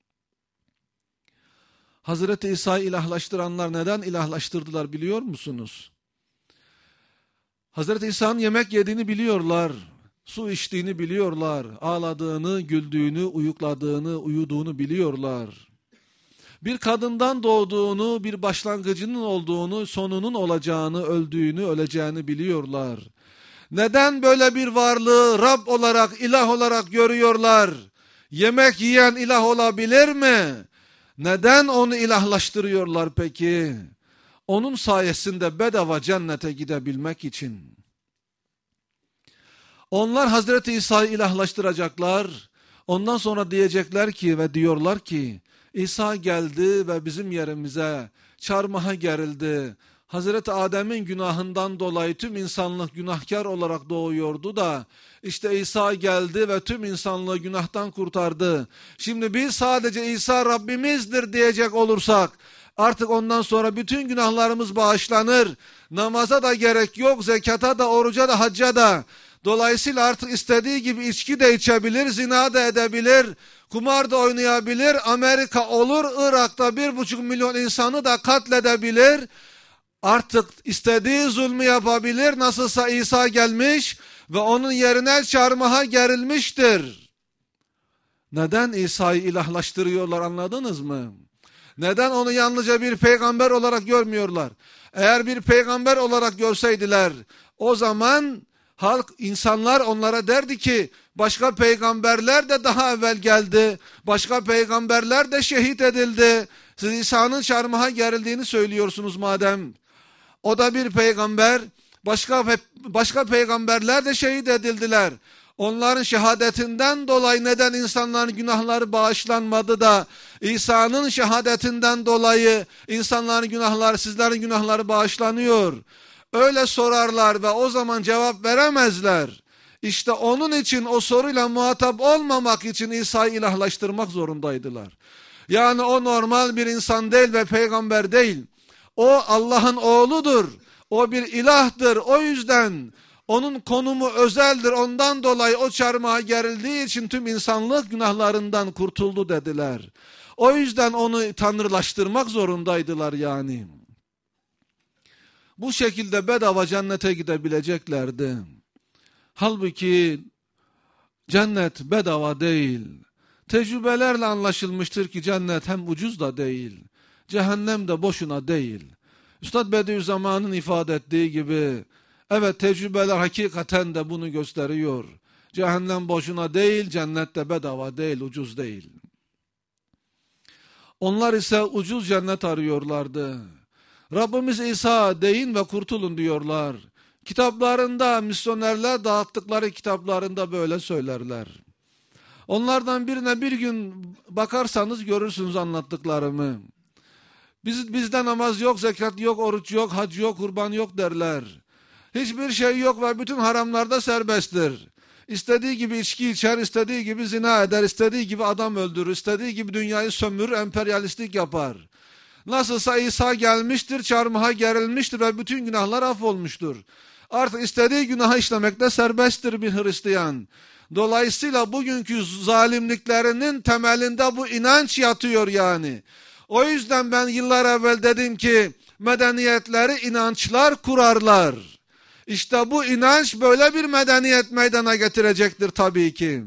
Hazreti İsa'yı ilahlaştıranlar neden ilahlaştırdılar biliyor musunuz? Hazreti İsa'nın yemek yediğini biliyorlar, su içtiğini biliyorlar, ağladığını, güldüğünü, uyukladığını, uyuduğunu biliyorlar. Bir kadından doğduğunu, bir başlangıcının olduğunu, sonunun olacağını, öldüğünü, öleceğini biliyorlar. Neden böyle bir varlığı Rab olarak, ilah olarak görüyorlar? Yemek yiyen ilah olabilir mi? Neden onu ilahlaştırıyorlar peki? Onun sayesinde bedava cennete gidebilmek için. Onlar Hazreti İsa'yı ilahlaştıracaklar. Ondan sonra diyecekler ki ve diyorlar ki İsa geldi ve bizim yerimize çarmıha gerildi. Hazreti Adem'in günahından dolayı tüm insanlık günahkar olarak doğuyordu da işte İsa geldi ve tüm insanlığı günahtan kurtardı. Şimdi biz sadece İsa Rabbimizdir diyecek olursak artık ondan sonra bütün günahlarımız bağışlanır. Namaza da gerek yok, zekata da, oruca da, hacca da. Dolayısıyla artık istediği gibi içki de içebilir, zina da edebilir, kumar da oynayabilir, Amerika olur, Irak'ta 1,5 milyon insanı da katledebilir. Artık istediği zulmü yapabilir. Nasılsa İsa gelmiş ve onun yerine çarmıha gerilmiştir. Neden İsa'yı ilahlaştırıyorlar, anladınız mı? Neden onu yalnızca bir peygamber olarak görmüyorlar? Eğer bir peygamber olarak görseydiler o zaman halk, insanlar onlara derdi ki başka peygamberler de daha evvel geldi. Başka peygamberler de şehit edildi. Siz İsa'nın çarmıha gerildiğini söylüyorsunuz madem. O da bir peygamber. Başka peygamberler de şehit edildiler. Onların şehadetinden dolayı neden insanların günahları bağışlanmadı da İsa'nın şehadetinden dolayı insanların günahları, sizlerin günahları bağışlanıyor? Öyle sorarlar ve o zaman cevap veremezler. İşte onun için o soruyla muhatap olmamak için İsa'yı ilahlaştırmak zorundaydılar. Yani o normal bir insan değil ve peygamber değil. O Allah'ın oğludur. O bir ilahtır. O yüzden onun konumu özeldir. Ondan dolayı o çarmıha gerildiği için tüm insanlık günahlarından kurtuldu dediler. O yüzden onu tanrılaştırmak zorundaydılar yani. Bu şekilde bedava cennete gidebileceklerdi. Halbuki cennet bedava değil. Tecrübelerle anlaşılmıştır ki cennet hem ucuz da değil. Cehennem de boşuna değil. Üstad Bediüzzaman'ın ifade ettiği gibi, evet tecrübeler hakikaten de bunu gösteriyor. Cehennem boşuna değil, cennet de bedava değil, ucuz değil. Onlar ise ucuz cennet arıyorlardı. Rabbimiz İsa deyin ve kurtulun diyorlar. Kitaplarında, misyonerler dağıttıkları kitaplarında böyle söylerler. Onlardan birine bir gün bakarsanız görürsünüz anlattıklarımı. Bizde namaz yok, zekat yok, oruç yok, hac yok, kurban yok derler. Hiçbir şey yok ve bütün haramlarda serbesttir. İstediği gibi içki içer, istediği gibi zina eder, istediği gibi adam öldürür, istediği gibi dünyayı sömürür, emperyalistlik yapar. Nasılsa İsa gelmiştir, çarmıha gerilmiştir ve bütün günahlar affolmuştur. Artık istediği günahı işlemekte serbesttir bir Hristiyan. Dolayısıyla bugünkü zalimliklerinin temelinde bu inanç yatıyor yani. O yüzden ben yıllar evvel dedim ki medeniyetleri inançlar kurarlar. İşte bu inanç böyle bir medeniyet meydana getirecektir tabii ki.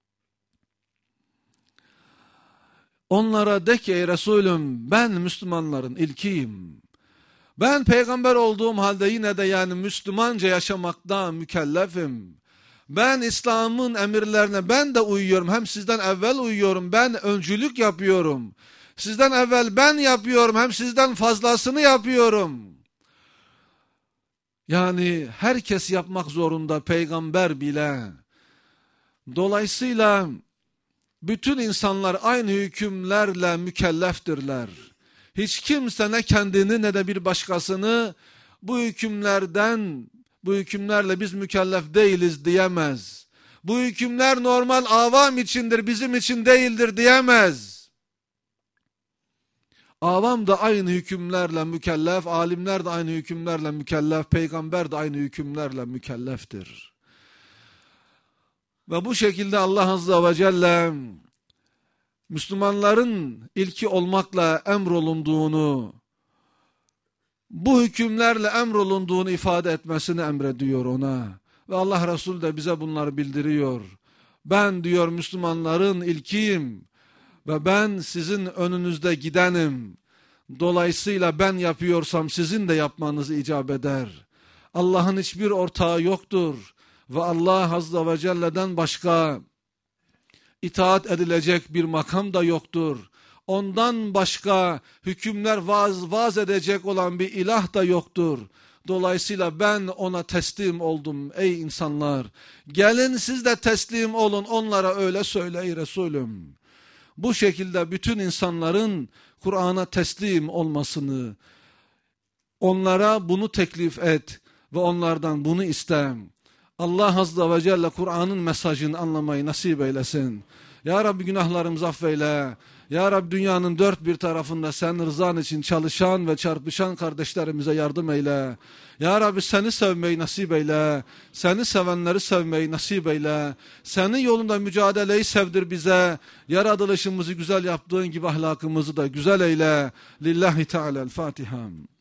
Onlara de ki ey Resulüm ben Müslümanların ilkiyim. Ben peygamber olduğum halde yine de yani Müslümanca yaşamakta mükellefim. Ben İslam'ın emirlerine ben de uyuyorum. Hem sizden evvel uyuyorum. Ben öncülük yapıyorum. Sizden evvel ben yapıyorum. Hem sizden fazlasını yapıyorum. Yani herkes yapmak zorunda, peygamber bile. Dolayısıyla bütün insanlar aynı hükümlerle mükelleftirler. Hiç kimse ne kendini ne de bir başkasını bu hükümlerle biz mükellef değiliz diyemez. Bu hükümler normal avam içindir, bizim için değildir diyemez. Avam da aynı hükümlerle mükellef, alimler de aynı hükümlerle mükellef, peygamber de aynı hükümlerle mükelleftir. Ve bu şekilde Allah Azze ve Celle Müslümanların ilki olmakla emrolunduğunu, bu hükümlerle emrolunduğunu ifade etmesini emrediyor ona. Ve Allah Resulü de bize bunları bildiriyor. Ben diyor Müslümanların ilkiyim ve ben sizin önünüzde gidenim. Dolayısıyla ben yapıyorsam sizin de yapmanız icap eder. Allah'ın hiçbir ortağı yoktur ve Allah Azze ve Celle'den başka itaat edilecek bir makam da yoktur. Ondan başka hükümler vaaz edecek olan bir ilah da yoktur. Dolayısıyla ben ona teslim oldum ey insanlar. Gelin siz de teslim olun, onlara öyle söyle ey Resulüm. Bu şekilde bütün insanların Kur'an'a teslim olmasını, onlara bunu teklif et ve onlardan bunu iste. Allah Azze ve Celle Kur'an'ın mesajını anlamayı nasip eylesin. Ya Rabbi günahlarımızı affeyle. Ya Rabbi dünyanın dört bir tarafında senin rızan için çalışan ve çarpışan kardeşlerimize yardım eyle. Ya Rabbi seni sevmeyi nasip eyle. Seni sevenleri sevmeyi nasip eyle. Senin yolunda mücadeleyi sevdir bize. Yaratılışımızı güzel yaptığın gibi ahlakımızı da güzel eyle. Lillahi Teala'l-Fatiha.